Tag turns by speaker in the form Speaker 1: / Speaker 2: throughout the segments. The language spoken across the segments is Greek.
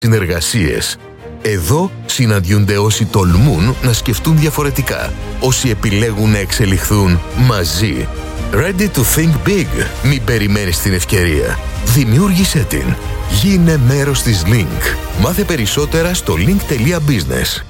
Speaker 1: συνεργασίες. Εδώ συναντιούνται όσοι τολμούν να σκεφτούν διαφορετικά, όσοι επιλέγουν να εξελιχθούν μαζί. Ready to think big. Μην περιμένεις την ευκαιρία. Δημιούργησέ την. Γίνε μέρος της Link. Μάθε περισσότερα στο link.business.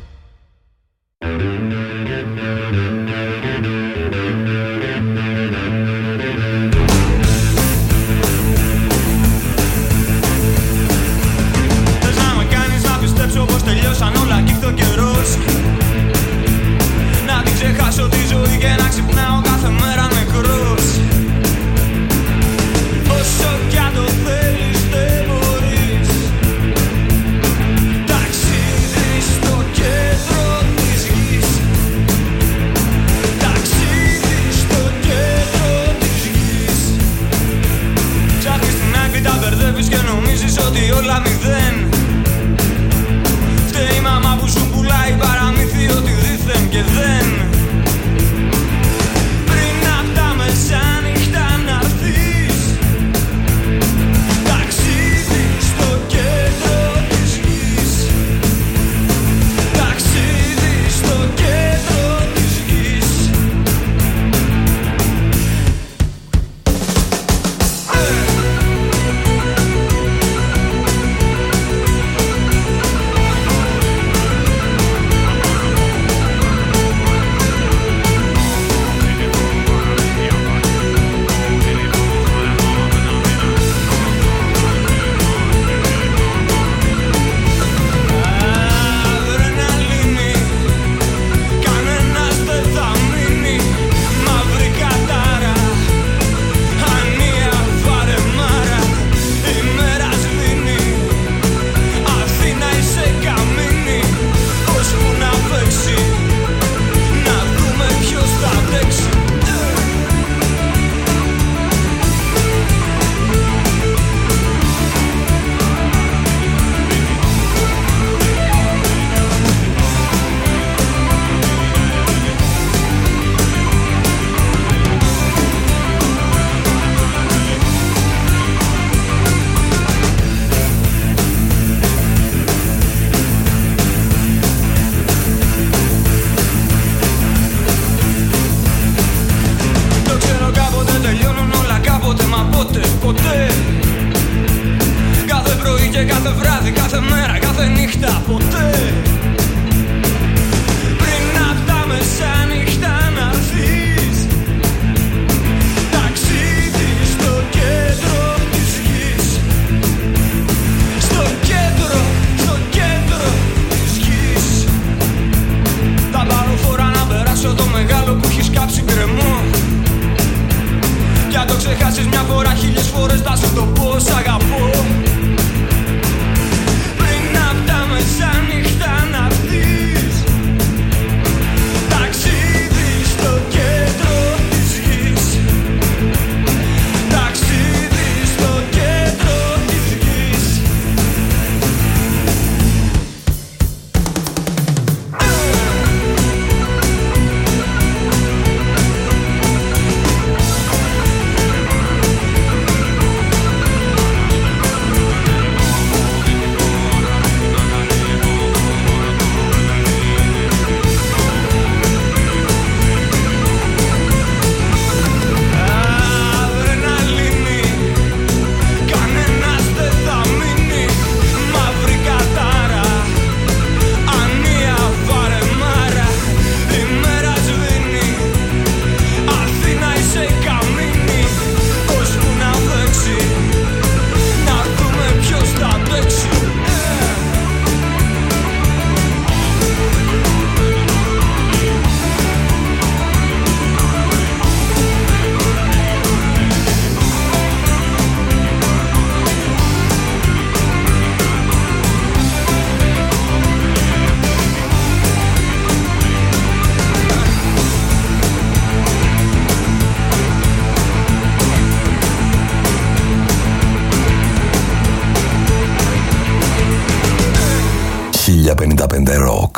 Speaker 1: Rock.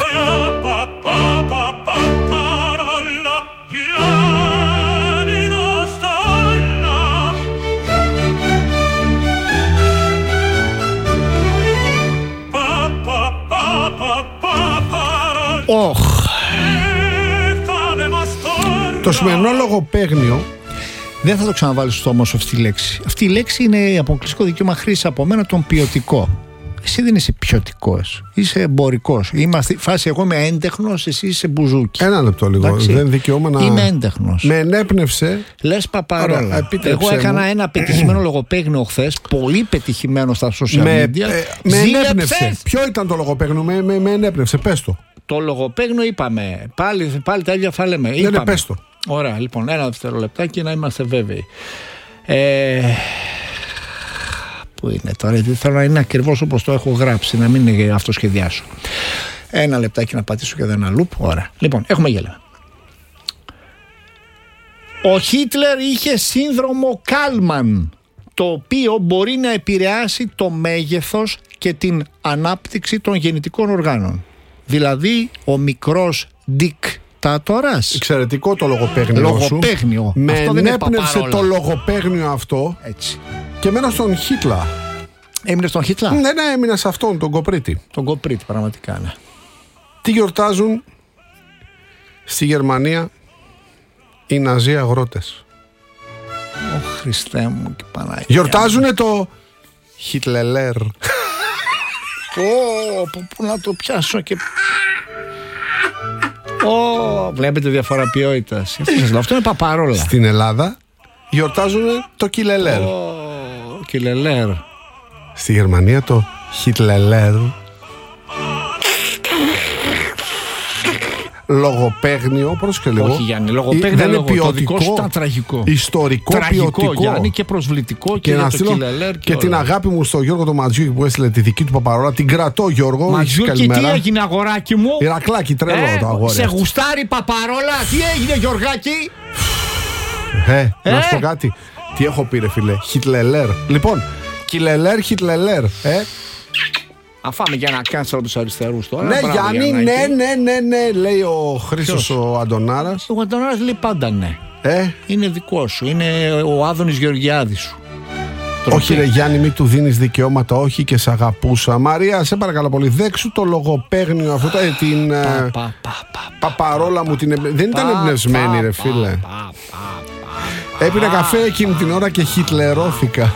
Speaker 2: Το σημερινό λογοπαίγνιο.
Speaker 3: Δεν θα το ξαναβάλεις στο στόμα σου αυτή η λέξη. Αυτή η λέξη είναι αποκλειστικό δικαίωμα χρήση από μένα, τον ποιοτικό. Εσύ δεν είσαι ποιοτικός, είσαι εμπορικός. Είμαστε φάση, εγώ είμαι έντεχνος, εσύ είσαι μπουζούκι.
Speaker 2: Ένα λεπτό λίγο. Εντάξει. Δεν δικαιούμαι να.
Speaker 3: Είμαι έντεχνος.
Speaker 2: Με ενέπνευσε.
Speaker 3: Λες παπαρόλα. Εγώ έκανα ένα πετυχημένο λογοπαίγνιο χθες, πολύ πετυχημένο στα social media.
Speaker 2: Με ενέπνευσε. Ποιο ήταν το λογοπαίγνιο, με ενέπνευσε, πες το.
Speaker 3: Το λογοπαίγνιο είπαμε. Πάλι τα ίδια θα λέμε.
Speaker 2: Ναι, πες το.
Speaker 3: Ωραία, λοιπόν, ένα δευτερολεπτάκι να είμαστε βέβαιοι. Πού είναι τώρα, γιατί θέλω να είναι ακριβώς όπως το έχω γράψει, να μην αυτοσχεδιάσω. Ένα λεπτάκι να πατήσω και εδώ ένα loop. Ωραία. Λοιπόν, έχουμε γέλα. Ο Χίτλερ είχε σύνδρομο Κάλμαν, το οποίο μπορεί να επηρεάσει το μέγεθος και την ανάπτυξη των γεννητικών οργάνων. Δηλαδή, ο μικρός δικτάτορας.
Speaker 2: Εξαιρετικό το λογοπαίγνιο. Με ενέπνευσε το λογοπαίγνιο αυτό.
Speaker 3: Έτσι.
Speaker 2: Και μένω στον Χίτλα.
Speaker 3: Έμεινε στον Χίτλα.
Speaker 2: Ναι, έμεινα σε αυτόν, τον Κοπρίτη.
Speaker 3: Τον Κοπρίτη, πραγματικά, ναι.
Speaker 2: Τι γιορτάζουν στη Γερμανία οι Ναζί αγρότες?
Speaker 3: Ω Χριστέ μου και Παναγία.
Speaker 2: Γιορτάζουνε το Χιτλελέρ.
Speaker 3: Πού να το πιάσω και... Βλέπετε διαφορά ποιότητας. Αυτό είναι παπαρόλα.
Speaker 2: Στην Ελλάδα γιορτάζουνε το Κιλελέρ.
Speaker 3: Κιλελέρ.
Speaker 2: Στη Γερμανία το Χιτλελέρ. Λογοπαίγνιο, πρόσεχε λίγο.
Speaker 3: Όχι, Γιάννη, λογοπαίγνιο δεν είναι ποιοτικό, ήταν τραγικό.
Speaker 2: Ιστορικό, ποιοτικό.
Speaker 3: Γιάννη, και προσβλητικό και
Speaker 2: να
Speaker 3: το Κιλελέρ.
Speaker 2: Και την αγάπη μου στο Γιώργο το Ματζιούκι που έστειλε τη δική του παπαρόλα. Την κρατώ, Γιώργο.
Speaker 3: Ματζιούκι, τι έγινε, αγοράκι μου?
Speaker 2: Ηρακλάκι, τρελό το αγόρι.
Speaker 3: Σε γουστάρει παπαρόλα, τι έγινε, Γιωργάκι?
Speaker 2: Να σου πω κάτι. Τι έχω πει, ρε φίλε? Χιτλελέρ. Λοιπόν, Κιλελέρ, Χιτλελέρ.
Speaker 3: Αφάμε για να κάνεις από τους αριστερούς τώρα.
Speaker 2: Ναι, Γιάννη, ναι, λέει ο Χρήστος ο Αντωνάρας.
Speaker 3: Ο Αντωνάρας λέει πάντα ναι. Είναι δικό σου, είναι ο Άδωνης Γεωργιάδης σου.
Speaker 2: Όχι, ρε Γιάννη, μην του δίνεις δικαιώματα, όχι, και σ' αγαπούσα. Μαρία, σε παρακαλώ πολύ, δέξου το λογοπαίγνιο αυτό, την παπαρόλα μου. Δεν ήταν εμπνευσμένη, ρε φίλε. Έπινε καφέ εκείνη την ώρα και χιτλερώθηκα.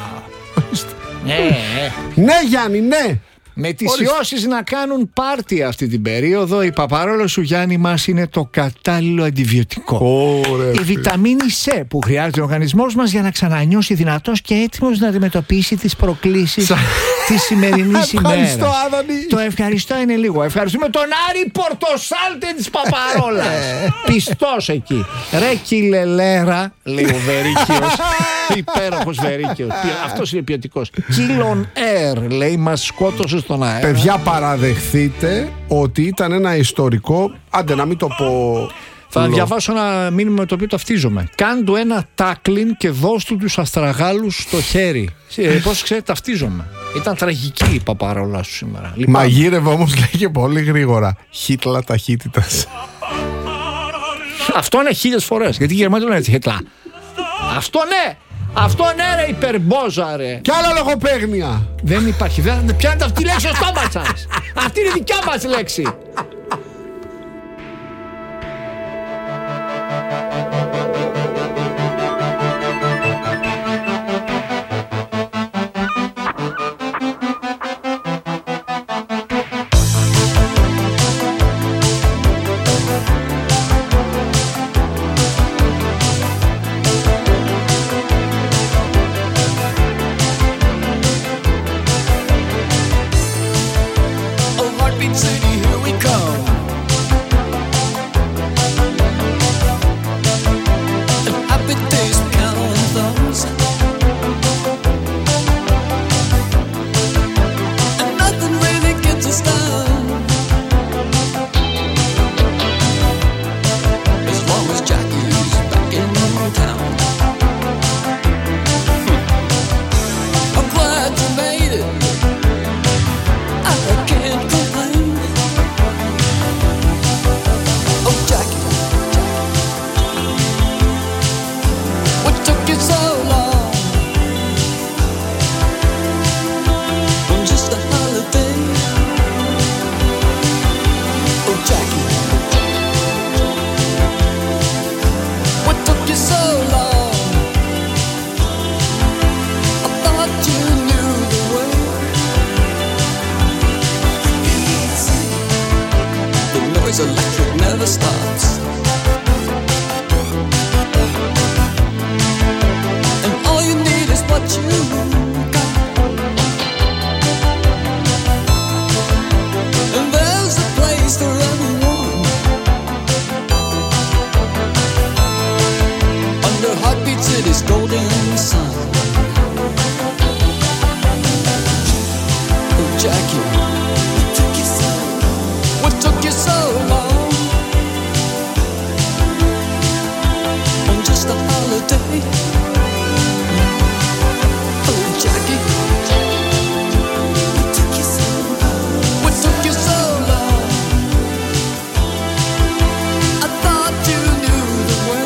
Speaker 2: Ναι, Γιάννη, ναι.
Speaker 3: Με τις ιώσεις να κάνουν πάρτι αυτή την περίοδο, η παπαρόλα σου, Γιάννη, μας είναι το κατάλληλο αντιβιωτικό. Η βιταμίνη C που χρειάζεται ο οργανισμός μας για να ξανανιώσει δυνατός και έτοιμος να αντιμετωπίσει τις προκλήσεις της σημερινής ημέρας.
Speaker 2: Ευχαριστώ, Άδωνη.
Speaker 3: Το ευχαριστώ είναι λίγο. Ευχαριστούμε τον Άρη Πορτοσάλτε της παπαρόλας. Πιστός εκεί. Ρε Κιλελέρα, λέει ο Βερίκιος. Υπέροχος Βερίκιος. Αυτός είναι ποιοτικός. Κίλον Air, λέει, μας σκότωσε στον αέρα.
Speaker 2: Παιδιά, παραδεχθείτε ότι ήταν ένα ιστορικό. Άντε να μην το πω.
Speaker 3: Θα διαβάσω ένα μήνυμα με το οποίο ταυτίζομαι. Κάν του ένα τάκλιν και δώσ' του τους αστραγάλους στο χέρι. Πώς ξέρετε, ταυτίζομαι. Ήταν τραγική η παπαρόλα σου σήμερα.
Speaker 2: Μαγείρευε όμως, λέγε πολύ γρήγορα. Χίτλα ταχύτητας.
Speaker 3: Αυτό είναι 1000 φορές. Γιατί η Γερμανία το λένε έτσι, Χίτλα. Αυτό ναι! Αυτό ναι, ρε, υπερμπόζα, ρε.
Speaker 2: Κι άλλα λογοπαίγνια.
Speaker 3: Δεν υπάρχει. Δεν πιάνετε αυτή η λέξη στο στόμα σας. Αυτή είναι η δικιά μας λέξη.
Speaker 4: 'cause electric never stops. And all you need is what you got. And there's a place for everyone under Heartbeat City's golden sun. Oh, Jackie, what took you so long on just a holiday? Oh, Jackie, what took you so long? I thought you knew the way.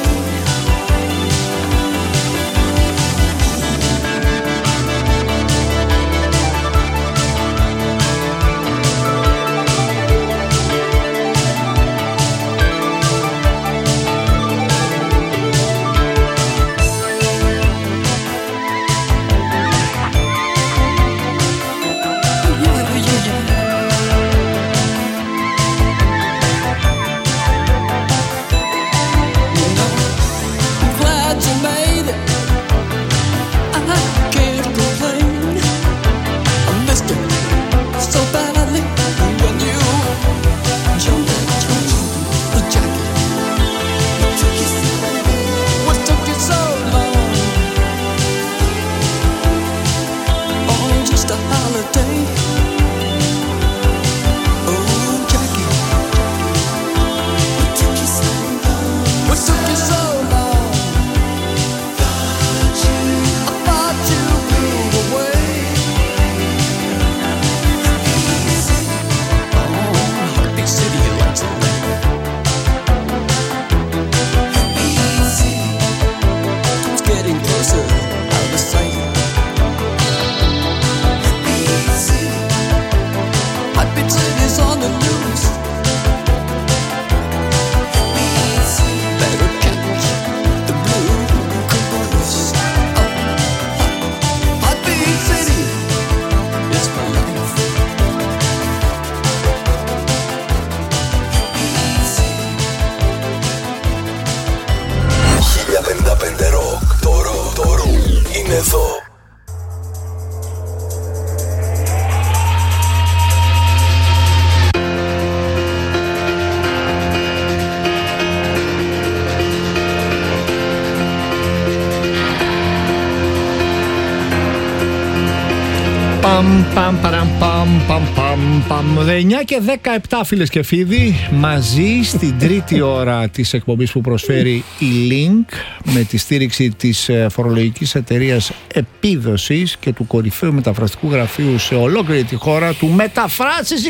Speaker 3: Παμ. 9 και 17 φίλες και φίλοι, μαζί στην τρίτη ώρα της εκπομπής που προσφέρει η Link με τη στήριξη της φορολογικής εταιρείας Επίδοσης και του κορυφαίου μεταφραστικού γραφείου σε ολόκληρη τη χώρα, του Μεταφράσεις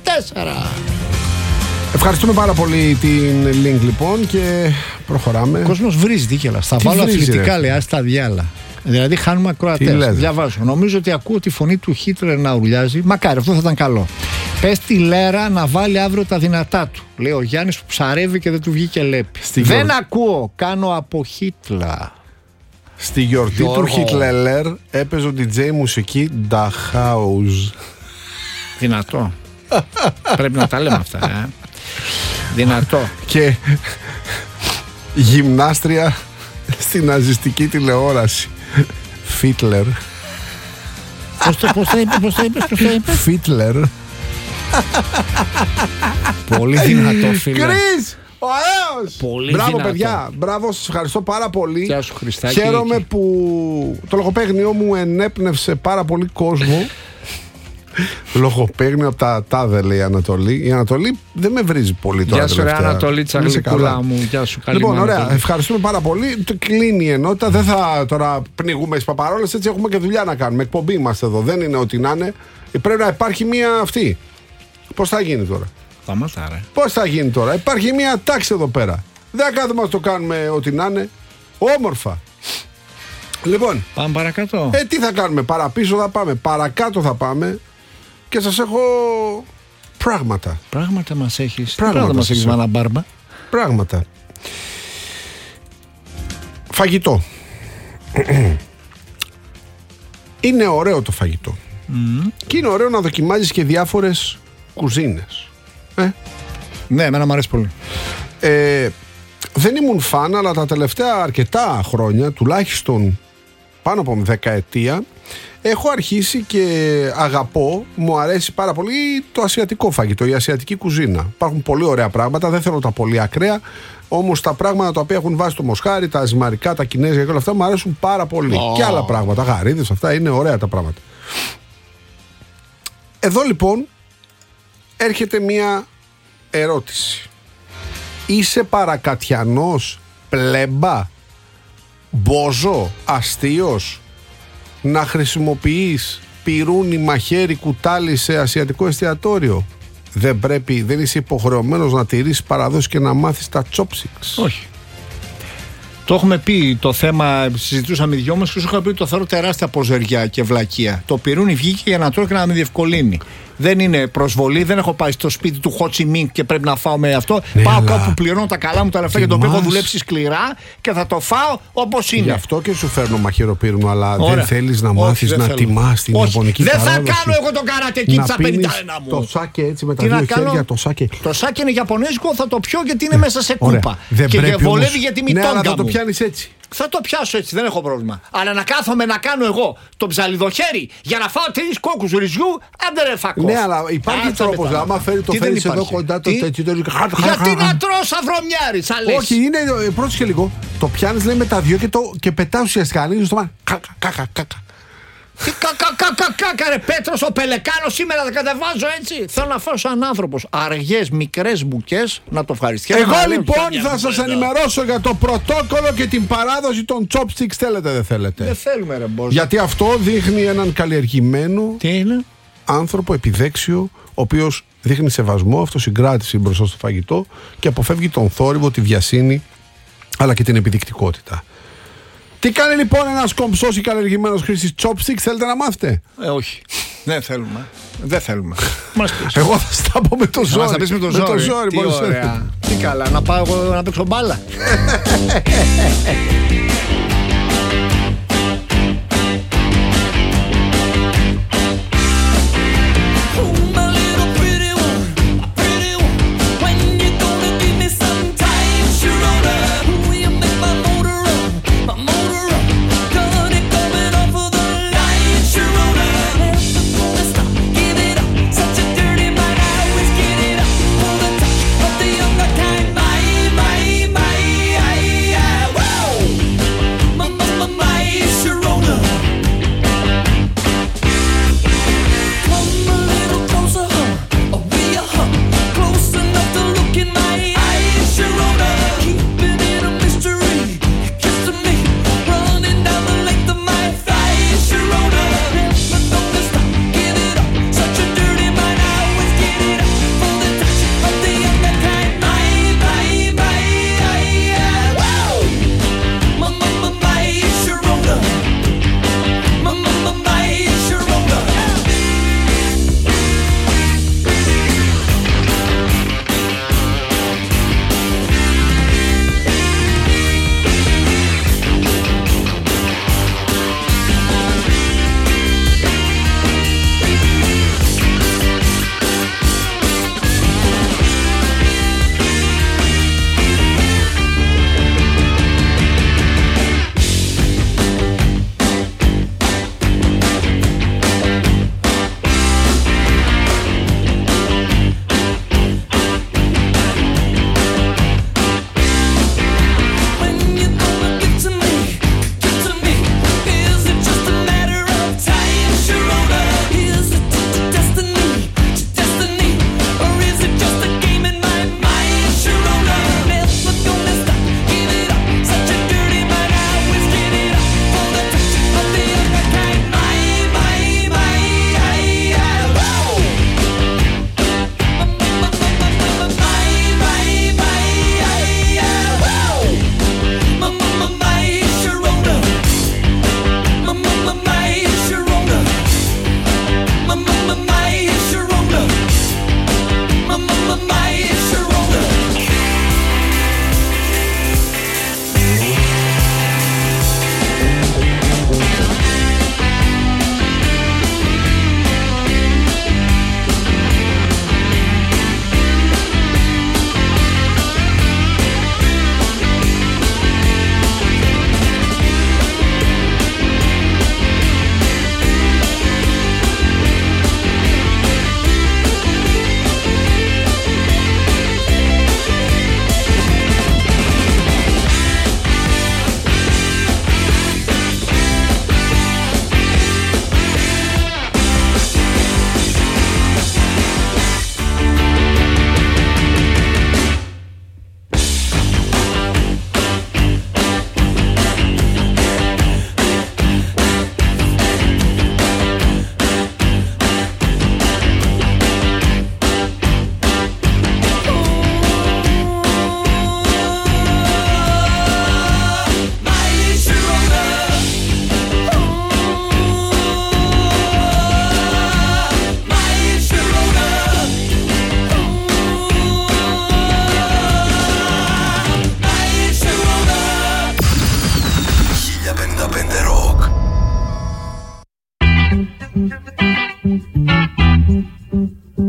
Speaker 3: 24.
Speaker 2: Ευχαριστούμε πάρα πολύ την Link λοιπόν και προχωράμε.
Speaker 3: Ο κόσμος βρίζει δίκαιλα. Θα βάλω αθλητικά λέει, στα διάλα. Δηλαδή χάνουμε ακροατές. Διαβάζω. Νομίζω ότι ακούω τη φωνή του Χίτλερ να ουρλιάζει. Μακάρι, αυτό θα ήταν καλό. Πες τη Λέρα να βάλει αύριο τα δυνατά του. Λέει ο Γιάννης που ψαρεύει και δεν του βγήκε λέπη. Δεν ακούω, κάνω από Χίτλα.
Speaker 2: Στη γιορτή του Χίτλερ έπαιζε ο DJ μουσική Da House.
Speaker 3: Δυνατό. Πρέπει να τα λέμε αυτά. Δυνατό.
Speaker 2: Και γυμνάστρια στη ναζιστική τηλεόραση. Φίτλερ.
Speaker 3: Πώς το είπε?
Speaker 2: Φίτλερ.
Speaker 3: Πολύ δυνατό φίλε.
Speaker 2: Κρίς! Ωραίος!
Speaker 3: Πολύ
Speaker 2: μπράβο
Speaker 3: δυνατό.
Speaker 2: παιδιά, μπράβο, σας ευχαριστώ πάρα πολύ.
Speaker 3: Γεια σου Χριστάκη.
Speaker 2: Χαίρομαι που το λογοπαίγνιό μου ενέπνευσε πάρα πολύ κόσμο. Λογοπαίγνιο από τα τάδε λέει η Ανατολή. Η Ανατολή δεν με βρίζει πολύ τώρα.
Speaker 3: Γεια σου ρε Ανατολή τσαγλικούλα μου. Γεια σου, καλή
Speaker 2: λοιπόν, ωραία,
Speaker 3: Ανατολή.
Speaker 2: ευχαριστούμε πάρα πολύ. Το κλείνει η ενότητα. Δεν θα τώρα πνιγούμε στις παπαρόλες. Έτσι έχουμε και δουλειά να κάνουμε. Εκπομπή είμαστε εδώ. Δεν είναι ό,τι να είναι. Πρέπει να υπάρχει μία αυτή. Πώς θα γίνει τώρα? Πώς θα γίνει τώρα? Υπάρχει μία τάξη εδώ πέρα. Δεν κάθομαι να το κάνουμε ό,τι να είναι. Όμορφα. Λοιπόν,
Speaker 3: πάμε παρακάτω.
Speaker 2: Τι θα κάνουμε? Παραπίσω θα πάμε, παρακάτω θα πάμε. Και σας έχω πράγματα.
Speaker 3: Πράγματα μας έχεις.
Speaker 2: Πράγματα
Speaker 3: μας έχεις, Μάνα Μπάρμπα.
Speaker 2: Πράγματα. Φαγητό. Είναι ωραίο το φαγητό. Και είναι ωραίο να δοκιμάζεις και διάφορες κουζίνες.
Speaker 3: Ναι, εμένα μου αρέσει πολύ.
Speaker 2: Δεν ήμουν φαν, αλλά τα τελευταία αρκετά χρόνια, τουλάχιστον πάνω από δεκαετία, έχω αρχίσει και αγαπώ, μου αρέσει πάρα πολύ το ασιατικό φαγητό, η ασιατική κουζίνα. Υπάρχουν πολύ ωραία πράγματα, δεν θέλω τα πολύ ακραία, όμως τα πράγματα τα οποία έχουν βάσει το μοσχάρι, τα ζυμαρικά, τα κινέζικα και όλα αυτά μου αρέσουν πάρα πολύ. Και άλλα πράγματα, γαρίδες, αυτά είναι ωραία τα πράγματα. Εδώ λοιπόν έρχεται μία ερώτηση. Είσαι παρακατιανός, πλέμπα, μπόζο, αστείος, να χρησιμοποιείς πυρούνι, μαχαίρι, κουτάλι σε ασιατικό εστιατόριο? Δεν είσαι υποχρεωμένος να τηρήσεις παραδόσεις και να μάθεις τα chopsticks?
Speaker 3: Όχι. Το έχουμε πει το θέμα, συζητούσαμε οι δυο μας και σου είχα πει ότι το θεωρώ τεράστια ποζεριά και βλακεία. Το πυρούνι βγήκε για να τρώω και να με διευκολύνει. Δεν είναι προσβολή, δεν έχω πάει στο σπίτι του Ho Chi Minh και πρέπει να φάω με αυτό.
Speaker 2: Ναι,
Speaker 3: πάω
Speaker 2: αλλά...
Speaker 3: κάπου που πληρώνω τα καλά μου τα λεφτά για το οποίο έχω δουλέψει σκληρά και θα το φάω όπως είναι.
Speaker 2: Γι' αυτό και σου φέρνω μαχαιροπύρνο, αλλά
Speaker 3: Ωραία.
Speaker 2: δεν θέλεις να μάθεις να τιμάς την ιαπωνική παράδοση.
Speaker 3: Δεν θα κάνω εγώ το καρατεκί της 51 μου.
Speaker 2: Το σάκε έτσι με τα δύο χέρια, το σάκε.
Speaker 3: Το σάκε είναι ιαπωνέζικο, θα το πιω γιατί είναι μέσα σε
Speaker 2: Ωραία.
Speaker 3: κούπα.
Speaker 2: Δεν
Speaker 3: και
Speaker 2: πρέπει
Speaker 3: βολεύει
Speaker 2: όμως...
Speaker 3: για τη
Speaker 2: Ναι,
Speaker 3: μητόγκα
Speaker 2: αλλά θα
Speaker 3: μου.
Speaker 2: το πιάνεις έτσι.
Speaker 3: Θα το πιάσω έτσι, δεν έχω πρόβλημα. Αλλά να κάθομαι να κάνω εγώ το ψαλιδοχέρι για να φάω 3 κόκκους ρυζιού, άντε ρε φακός.
Speaker 2: Ναι, αλλά υπάρχει τρόπος. Άμα το φέρεις εδώ κοντά το τέτοιο.
Speaker 3: Γιατί να τρώω σαν βρωμιάρι, σαν λες.
Speaker 2: Όχι, είναι. Πρόσεχε λίγο. Το πιάνεις, λέει, με τα δυο και πετάς ουσιαστικά. Ανοίγεις το μάτι. Κάκα.
Speaker 3: Τι κακα ρε Πέτρος ο Πελεκάνος σήμερα θα κατεβάζω έτσι. Θέλω να φάω σαν άνθρωπος αργές μικρές μπουκές να το ευχαριστήσω.
Speaker 2: Εγώ λοιπόν θα σας ενημερώσω για το πρωτόκολλο και την παράδοση των chopsticks. Θέλετε δεν θέλετε?
Speaker 3: Δεν θέλουμε ρε Μπόζο.
Speaker 2: Γιατί αυτό δείχνει έναν καλλιεργημένο
Speaker 3: Τι είναι?
Speaker 2: άνθρωπο επιδέξιο, ο οποίος δείχνει σεβασμό, αυτοσυγκράτηση μπροστά στο φαγητό και αποφεύγει τον θόρυβο, τη βιασύνη αλλά και την επιδεικτικότητα. Τι κάνει λοιπόν ένας κομψός ή καλλιεργημένος χρήστης chopsticks, θέλετε να μάθετε?
Speaker 3: Όχι. Δεν θέλουμε. Δεν θέλουμε.
Speaker 2: Εγώ θα στα πω με το ζόρι.
Speaker 3: Θα πεις με το ζόρι. Τι ωραία. Τι καλά. Να πάω εγώ να παίξω μπάλα.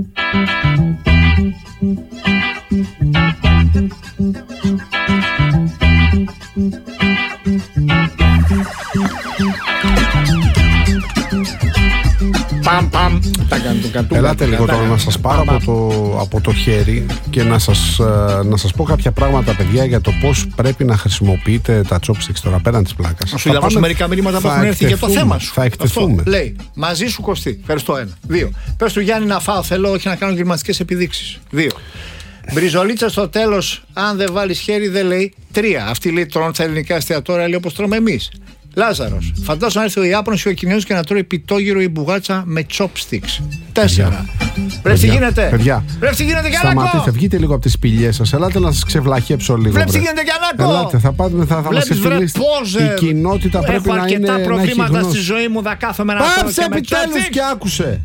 Speaker 2: Ελάτε λίγο τώρα να σας πάρω από το χέρι και να σας πω κάποια πράγματα, παιδιά, για το πώς πρέπει να χρησιμοποιείτε τα chopsticks τώρα πέραν της πλάκας.
Speaker 3: Σου διαβάσω μερικά μηνύματα που έχουν έρθει για το θέμα σου.
Speaker 2: Θα εκτεθούμε.
Speaker 3: Αυτό λέει, μαζί σου Κωστή. Ευχαριστώ. 1. 2. Πες του Γιάννη να φάω, θέλω, όχι να κάνω γυμναστικές επιδείξεις. 2. Μπριζολίτσα στο τέλος, αν δεν βάλεις χέρι δεν λέει. 3. Αυτή λέει τρώνε στα ελληνικά εστιατόρια, λέει όπως τρώμε εμείς. Λάζαρος. Φαντάζομαι να έρθει ο Ιάπωνος ή ο Κινέζος και να τρώει πιτόγυρο ή μπουγάτσα με chopsticks. 4. Πρέπει τι γίνεται.
Speaker 2: Παιδιά,
Speaker 3: πρέπει τι γίνεται,
Speaker 2: σταματήστε, βγείτε λίγο από τις σπηλιές σας. Ελάτε να σας ξεβλαχέψω λίγο.
Speaker 3: Πρέπει τι γίνεται, Γιαννάκο.
Speaker 2: Ελάτε, θα μας στείλετε. Η κοινότητα πρέπει να είναι.
Speaker 3: Έχω αρκετά προβλήματα στη ζωή μου, θα κάθομαι να τρώω.
Speaker 2: Πάψε επιτέλους και άκουσε.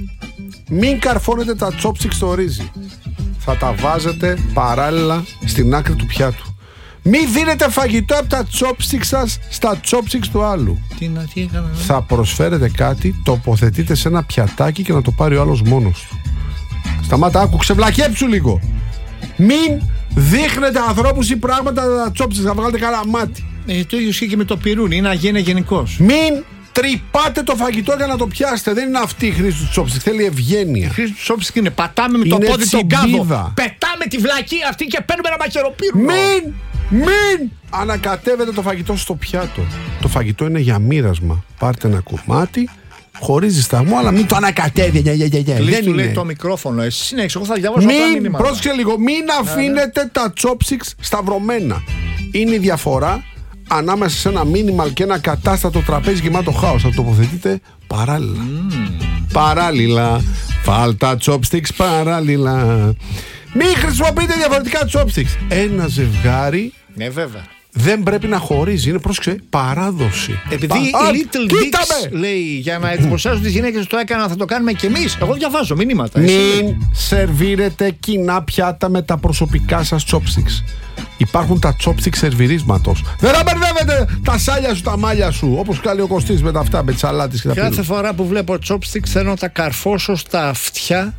Speaker 2: Μην καρφώνετε τα chopsticks στο ρύζι. Θα τα βάζετε παράλληλα στην άκρη του πιάτου. Μην δίνετε φαγητό από τα chopsticks σας στα chopsticks του άλλου.
Speaker 3: Τι έκανα.
Speaker 2: Θα προσφέρετε κάτι, τοποθετείτε σε ένα πιατάκι και να το πάρει ο άλλος μόνος του. Σταμάτα, άκου, ξεβλακέψου λίγο. Μην δείχνετε ανθρώπους ή πράγματα τα chopsticks, θα βγάλετε καλά μάτι.
Speaker 3: Το ίδιο ισχύει και με το πυρούνι, είναι να γίνει γενικός.
Speaker 2: Μην τρυπάτε το φαγητό για να το πιάσετε. Δεν είναι αυτή η χρήση του chopsticks. Θέλει ευγένεια.
Speaker 3: Η χρήση του chopsticks είναι πατάμε με το πόδι την κάδο. Πετάμε τη βλακή αυτή και παίρνουμε ένα μαχαιροπύρνο.
Speaker 2: Μην ανακατεύετε το φαγητό στο πιάτο. Το φαγητό είναι για μοίρασμα. Πάρτε ένα κομμάτι, χωρίς δισταγμό, αλλά μην το ανακατεύετε.
Speaker 3: Δεν του λέει το μικρόφωνο. Εσύ συνέχισε, εγώ θα διαβάσω τα μήνυματα.
Speaker 2: Πρόσεξε λίγο, μην αφήνετε τα chopsticks σταυρωμένα. Είναι η διαφορά ανάμεσα σε ένα minimal και ένα κατάστατο τραπέζι γεμάτο χάος. Θα το τοποθετείτε παράλληλα. Παράλληλα. Βάλ τα chopsticks παράλληλα. Μην χρησιμοποιείτε διαφορετικά chopsticks. Ένα ζευγάρι.
Speaker 3: Ναι, βέβαια.
Speaker 2: Δεν πρέπει να χωρίζει. Είναι, πρόσεξε, παράδοση.
Speaker 3: Επειδή η Little Dicks λέει για να εντυπωσιάζουν τις γυναίκες το έκανα, θα το κάνουμε κι εμείς. Εγώ διαβάζω μηνύματα.
Speaker 2: Μην σερβίρετε κοινά πιάτα με τα προσωπικά σας chopsticks. Υπάρχουν τα chopsticks σερβιρίσματος. Δεν θα μπερδεύετε τα σάλια σου, τα μάλια σου. Όπως κάνει ο Κωστής με τα αυτά, με τις σαλάτες και τα πύλη.
Speaker 3: Κάθε φορά που βλέπω chopsticks θέλω να τα καρφώσω στα αυτιά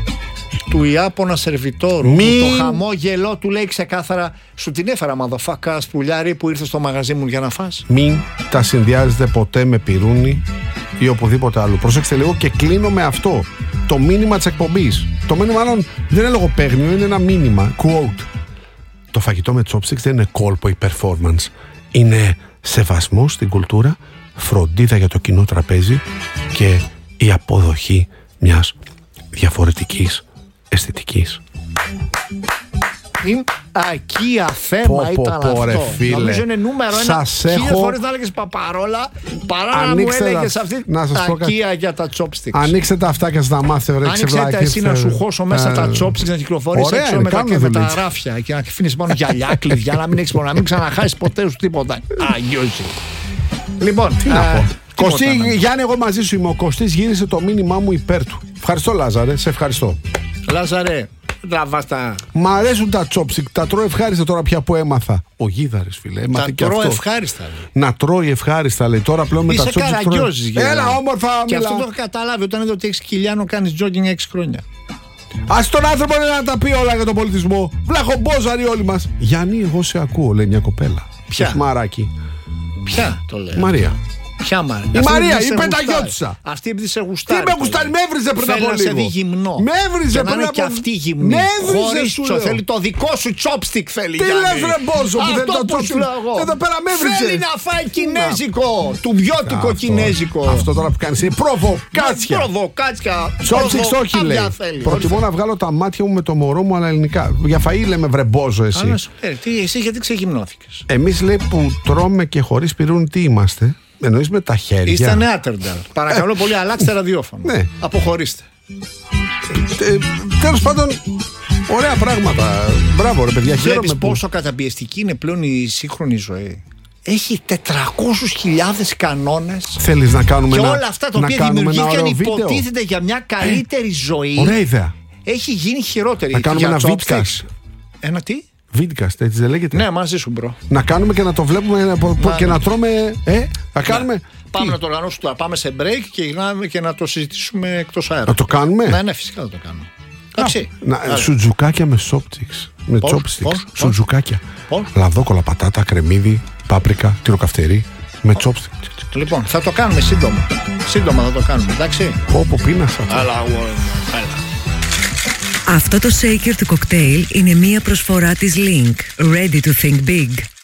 Speaker 3: του Ιάπωνα σερβιτόρου. Το χαμόγελό του λέει ξεκάθαρα. Σου την έφερα μαδοφάκα πουλιάρι που ήρθε στο μαγαζί μου για να φας.
Speaker 2: Μην τα συνδυάζετε ποτέ με πυρούνι ή οπουδήποτε άλλο. Προσέξτε λίγο και κλείνω με αυτό. Το μήνυμα της εκπομπής. Το μήνυμα μάλλον δεν είναι λογοπαίγνιο, είναι ένα μήνυμα. Quote. Το φαγητό με chopsticks δεν είναι κόλπο ή performance. Είναι σεβασμός στην κουλτούρα, φροντίδα για το κοινό τραπέζι και η αποδοχή μιας διαφορετικής αισθητικής.
Speaker 3: Είναι ακία θέμα ήταν αυτό.
Speaker 2: Φίλε.
Speaker 3: Νομίζω είναι νούμερο 1. Χίλιες φορές να έλεγες παπαρόλα παρά να μου έλεγες αυτή ακία για τα chopsticks.
Speaker 2: Ανοίξτε τα αυτά και στα μάθετε.
Speaker 3: Ανοίξτε εσύ να σου χώσω μέσα τα chopsticks, να κυκλοφορείς έξω με τα ράφια και να αφήνεις πάνω γυαλιά, κλειδιά, να μην έχεις να μην ξαναχάσεις ποτέ σου τίποτα. Αγιώζει. Λοιπόν,
Speaker 2: τι να πω. Κωστή, Γιάννη, εγώ μαζί σου είμαι. Ο Κωστής γύρισε το μήνυμά μου υπέρ του. Ευχαριστώ, Λάζαρε, σε ευχαριστώ.
Speaker 3: Λάζαρε, τραβάστα.
Speaker 2: Μ' αρέσουν τα chopsticks, τα τρώω ευχάριστα τώρα πια που έμαθα. Ο Γίδαρης, φίλε, έμαθε και αυτό.
Speaker 3: Τα τρώω ευχάριστα.
Speaker 2: Να τρώει ευχάριστα, λέει. Τώρα πλέον με τα chopsticks.
Speaker 3: Είσαι καραγκιόζης, Γίδαρη.
Speaker 2: Έλα, όμορφα,
Speaker 3: και
Speaker 2: μιλά.
Speaker 3: αυτό το έχω καταλάβει όταν είδε ότι έχεις κοιλιάνο, κάνεις jogging 6 χρόνια.
Speaker 2: Ας τον άνθρωπο να τα πει όλα για τον πολιτισμό. Βλαχομπόζαροι όλοι μας. Γιάννη, εγώ σε ακούω, λέει μια κοπέλα.
Speaker 3: Ποια?
Speaker 2: Το σμαράκι.
Speaker 3: Ποια το λέει?
Speaker 2: Μαρία.
Speaker 3: Ποια Μαρία?
Speaker 2: Η Μαρία, η πενταγιώτισσα.
Speaker 3: Αυτή επειδή σε γουστάρει.
Speaker 2: Τι με γουστάρει, με έβριζε πριν από λίγο.
Speaker 3: Θέλει να σε δει γυμνό.
Speaker 2: Με έβριζε πριν από
Speaker 3: και αυτή γυμνή. Χωρίς θέλει το δικό σου chopstick θέλει.
Speaker 2: Τι λες ρε Μπόζο που θέλει το chopstick? Εδώ πέρα με έβριζε.
Speaker 3: Θέλει να φάει κινέζικο. Τουμπιώτικο κινέζικο.
Speaker 2: Αυτό τώρα που κάνεις είναι προβοκάτσια.
Speaker 3: Προβοκάτσια.
Speaker 2: Chopsticks όχι λέει. Προτιμώ να βγάλω τα μάτια μου με το μωρό μου αλλά ελληνικά. Για φαΐ λέμε βρε Μπόζο εσύ.
Speaker 3: Εσύ γιατί ξεγυμνώθηκες?
Speaker 2: Εμείς λέει που τρώμε και χωρίς πυρούνι τι είμαστε? Εννοείς με τα χέρια?
Speaker 3: Είστε νεάτερνταλ. Παρακαλώ πολύ, αλλάξτε ραδιόφωνο.
Speaker 2: Ναι.
Speaker 3: Αποχωρήστε.
Speaker 2: Τέλος πάντων, ωραία πράγματα. Μπράβο ρε παιδιά.
Speaker 3: Βλέπεις πόσο καταπιεστική είναι πλέον η σύγχρονη ζωή. Έχει 400.000 κανόνες.
Speaker 2: Θέλεις να κάνουμε
Speaker 3: και
Speaker 2: ένα,
Speaker 3: όλα αυτά τα οποία δημιουργήθηκαν υποτίθεται για μια καλύτερη ζωή.
Speaker 2: Ωραία ιδέα.
Speaker 3: Έχει γίνει χειρότερη.
Speaker 2: Να κάνουμε ένα βίντεο.
Speaker 3: Ένα τι?
Speaker 2: Vidcast, έτσι δεν λέγεται?
Speaker 3: Ναι, μαζί σου, μπρο.
Speaker 2: Να κάνουμε και να το βλέπουμε και να τρώμε. Να κάνουμε.
Speaker 3: Πάμε να το οργανώσουμε τώρα. Πάμε σε break και γυρνάμε και να το συζητήσουμε εκτός αέρα.
Speaker 2: Να το κάνουμε?
Speaker 3: Ναι, φυσικά θα το κάνουμε. Εντάξει.
Speaker 2: Σουτζουκάκια με chopsticks. Με chopsticks. Σουτζουκάκια. Λαδόκολα, πατάτα, κρεμμύδι, πάπρικα, τυροκαυτερί. Με chopsticks.
Speaker 3: Λοιπόν, θα το κάνουμε σύντομα. Σύντομα θα το κάνουμε, εντάξει.
Speaker 2: Όπου πίνασα.
Speaker 3: Έλα.
Speaker 5: Αυτό το shaker του κοκτέιλ είναι μία προσφορά της Link. Ready to think big.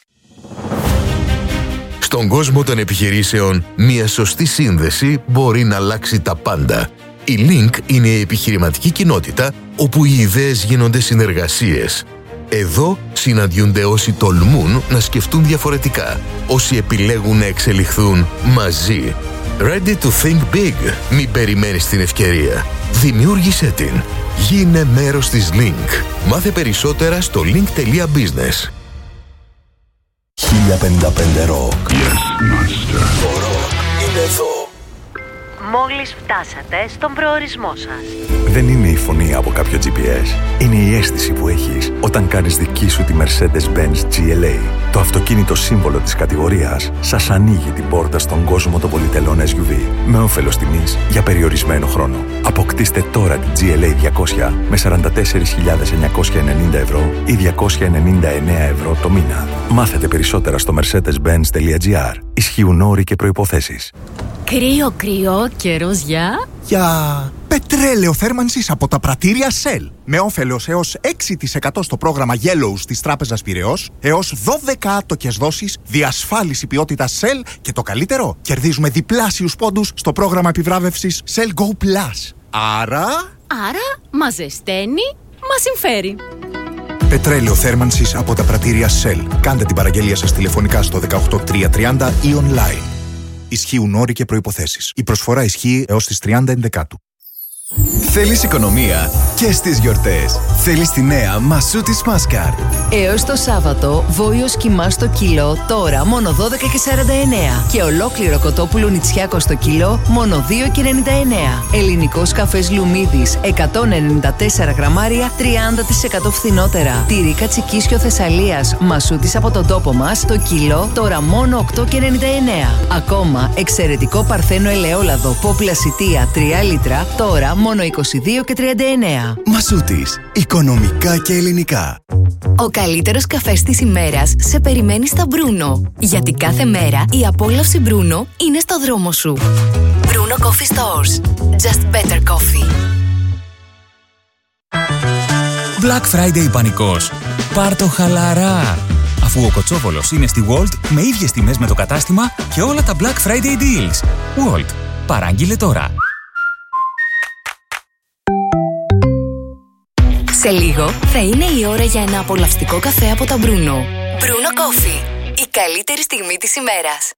Speaker 1: Στον κόσμο των επιχειρήσεων, μία σωστή σύνδεση μπορεί να αλλάξει τα πάντα. Η Link είναι η επιχειρηματική κοινότητα όπου οι ιδέες γίνονται συνεργασίες. Εδώ συναντιούνται όσοι τολμούν να σκεφτούν διαφορετικά, όσοι επιλέγουν να εξελιχθούν μαζί. Ready to think big. Μην περιμένεις την ευκαιρία. Δημιούργησέ την. Γίνε μέρος της Link. Μάθε περισσότερα στο link.business.
Speaker 6: 1055 Rock. Yes, master. Το rock είναι εδώ.
Speaker 5: Μόλις φτάσατε στον προορισμό σας.
Speaker 6: Δεν είναι η φωνή από κάποιο GPS. Είναι η αίσθηση που έχεις όταν κάνεις δική σου τη Mercedes-Benz GLA. Το αυτοκίνητο σύμβολο της κατηγορίας σας ανοίγει την πόρτα στον κόσμο των πολυτελών SUV. Με όφελος τιμής για περιορισμένο χρόνο. Αποκτήστε τώρα την GLA 200 με 44.990 ευρώ ή 299 ευρώ το μήνα. Μάθετε περισσότερα στο mercedes-benz.gr. Ισχύουν όροι και προϋποθέσεις.
Speaker 7: Κρύο, καιρός
Speaker 8: για πετρέλαιο θέρμανσης από τα πρατήρια Shell. Με όφελος έως 6% στο πρόγραμμα Yellows της Τράπεζας Πειραιώς, έως 12 άτοκες δόσεις, διασφάλιση ποιότητας Shell και το καλύτερο, κερδίζουμε διπλάσιους πόντους στο πρόγραμμα επιβράβευσης Shell Go Plus. Άρα,
Speaker 7: μας ζεσταίνει, μας συμφέρει.
Speaker 8: Πετρέλαιο θέρμανσης από τα πρατήρια Shell. Κάντε την παραγγελία σας τηλεφωνικά στο 18330 ή online. Ισχύουν όροι και προϋποθέσεις. Η προσφορά ισχύει έως τις 30 Ενδεκάτου.
Speaker 9: Θέλεις οικονομία και στις γιορτές. Θέλεις τη νέα Μασούτης Μάσκαρ.
Speaker 5: Έως το Σάββατο, βόλιος κιμά στο κιλό, τώρα μόνο 12,49. Και ολόκληρο κοτόπουλο νητσιάκο στο κιλό, μόνο 2,99. Ελληνικός καφές Λουμίδης, 194 γραμμάρια, 30% φθηνότερα. Τυρί κατσικίσιο Θεσσαλίας, Μασούτης από τον τόπο μας, το κιλό, τώρα μόνο 8,99. Ακόμα, εξαιρετικό παρθένο ελαιόλαδο, πόπλα σιτία, 3 λίτρα, τώρα μόνο 22,39.
Speaker 9: Μασούτης. Οικονομικά και ελληνικά.
Speaker 7: Ο καλύτερος καφές της ημέρας σε περιμένει στα Μπρούνο. Γιατί κάθε μέρα η απόλαυση Μπρούνο είναι στο δρόμο σου. Bruno Coffee Stores. Just better coffee.
Speaker 10: Black Friday πανικός. Πάρ' το χαλαρά. Αφού ο Κοτσόβολος είναι στη Walt με ίδιες τιμές με το κατάστημα και όλα τα Black Friday deals. Walt. Παράγγειλε τώρα.
Speaker 7: Σε λίγο θα είναι η ώρα για ένα απολαυστικό καφέ από τα Bruno. Bruno Coffee. Η καλύτερη στιγμή της ημέρας.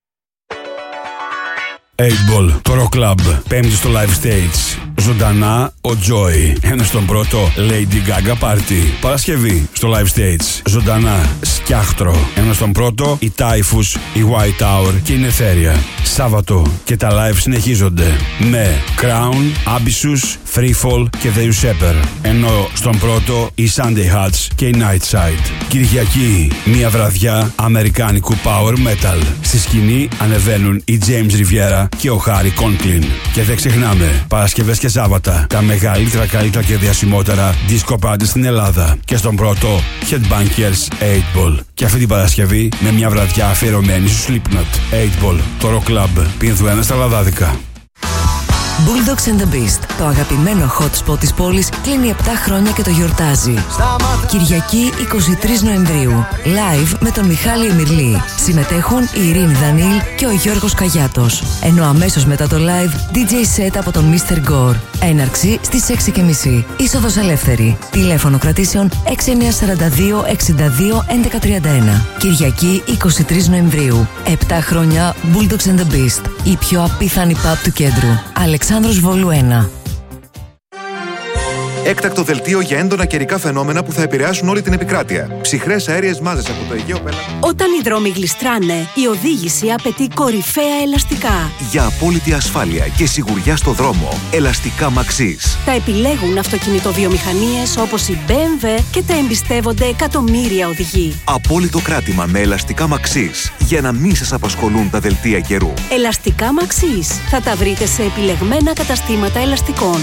Speaker 11: 8ball, το Rock Club, πέμπτη στο live stage. Ζωντανά ο Joy, ένα στον πρώτο Lady Gaga Party. Παρασκευή στο live stage. Ζωντανά Σκιάχτρο, ένα στον πρώτο η Typhus, η White Tower και η Νεθέρια. Σάββατο και τα live συνεχίζονται με Crown, Abyssus, Freefall και The Usurper. Ενώ στον πρώτο η Sunday Huts και η Nightside. Κυριακή, μια βραδιά αμερικάνικου power metal. Στη σκηνή ανεβαίνουν η James Riviera και ο Harry Conklin. Και δεν ξεχνάμε, Παρασκευές και Σάββατα, τα μεγαλύτερα, καλύτερα και διασημότερα disco party στην Ελλάδα. Και στον πρώτο, Headbangers 8ball. Και αυτή την Παρασκευή με μια βραδιά αφιερωμένη στο Slipknot. 8ball, το Rock Club, Πινδουένα στα Λαδάδικα.
Speaker 5: Bulldogs and the Beast, το αγαπημένο hot spot της πόλης, κλείνει 7 χρόνια και το γιορτάζει. Κυριακή 23 Νοεμβρίου, live με τον Μιχάλη Εμιρλή. Συμμετέχουν η Ειρήνη Δανίλ και ο Γιώργος Καγιάτος. Ενώ αμέσως μετά το live, DJ set από τον Mr. Gore. Έναρξη στις 6:30. Είσοδος ελεύθερη. Τηλέφωνο κρατήσεων 6942 62 1131. Κυριακή 23 Νοεμβρίου. 7 χρόνια Bulldogs and the Beast. Η πιο απίθανη pub του κέντρου. Αλεξάνδρος Βόλου 1.
Speaker 12: Έκτακτο δελτίο για έντονα καιρικά φαινόμενα που θα επηρεάσουν όλη την επικράτεια. Ψυχρές αέριες μάζες από το Αιγαίο πέλαγο.
Speaker 13: Όταν οι δρόμοι γλιστράνε, η οδήγηση απαιτεί κορυφαία ελαστικά.
Speaker 14: Για απόλυτη ασφάλεια και σιγουριά στο δρόμο, ελαστικά Maxis.
Speaker 13: Τα επιλέγουν αυτοκινητοβιομηχανίες όπως η BMW και τα εμπιστεύονται εκατομμύρια οδηγοί.
Speaker 14: Απόλυτο κράτημα με ελαστικά Maxis για να μην σας απασχολούν τα δελτία καιρού.
Speaker 13: Ελαστικά Maxis. Θα τα βρείτε σε επιλεγμένα καταστήματα ελαστικών.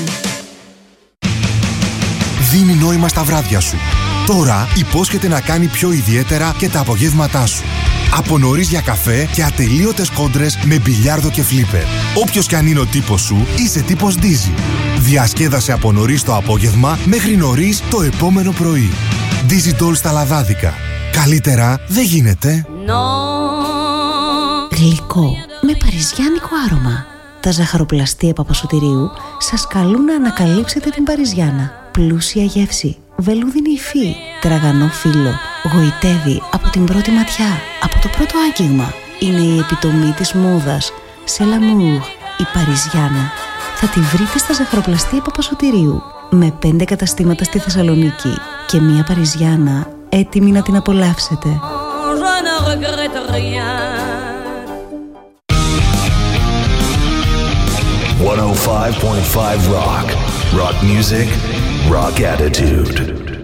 Speaker 15: Δίνει νόημα στα βράδια σου. Τώρα υπόσχεται να κάνει πιο ιδιαίτερα και τα απογεύματά σου. Από νωρίς για καφέ και ατελείωτες κόντρες με μπιλιάρδο και φλίπερ. Όποιος κι αν είναι ο τύπος σου, είσαι τύπος Dizzy. Διασκέδασε από νωρίς το απόγευμα μέχρι νωρίς το επόμενο πρωί. Dizzy Doll στα λαδάδικα. Καλύτερα δεν γίνεται.
Speaker 16: Γλυκό με παριζιάνικο άρωμα. Τα ζαχαροπλαστεία Παπασωτηρίου σας καλούν να ανακαλύψετε την Παριζιάνα. Πλούσια γεύση, βελούδινη υφή, τραγανό φύλλο. Γοητεύει από την πρώτη ματιά, από το πρώτο άγγιγμα. Είναι η επιτομή της μόδας. Σε l'amour, η Παριζιάνα. Θα τη βρείτε στα ζαχαροπλαστεία Παπασωτηρίου. Με 5 καταστήματα στη Θεσσαλονίκη και μια Παριζιάνα έτοιμη να την απολαύσετε.
Speaker 17: 105.5 Rock. Rock music, rock attitude.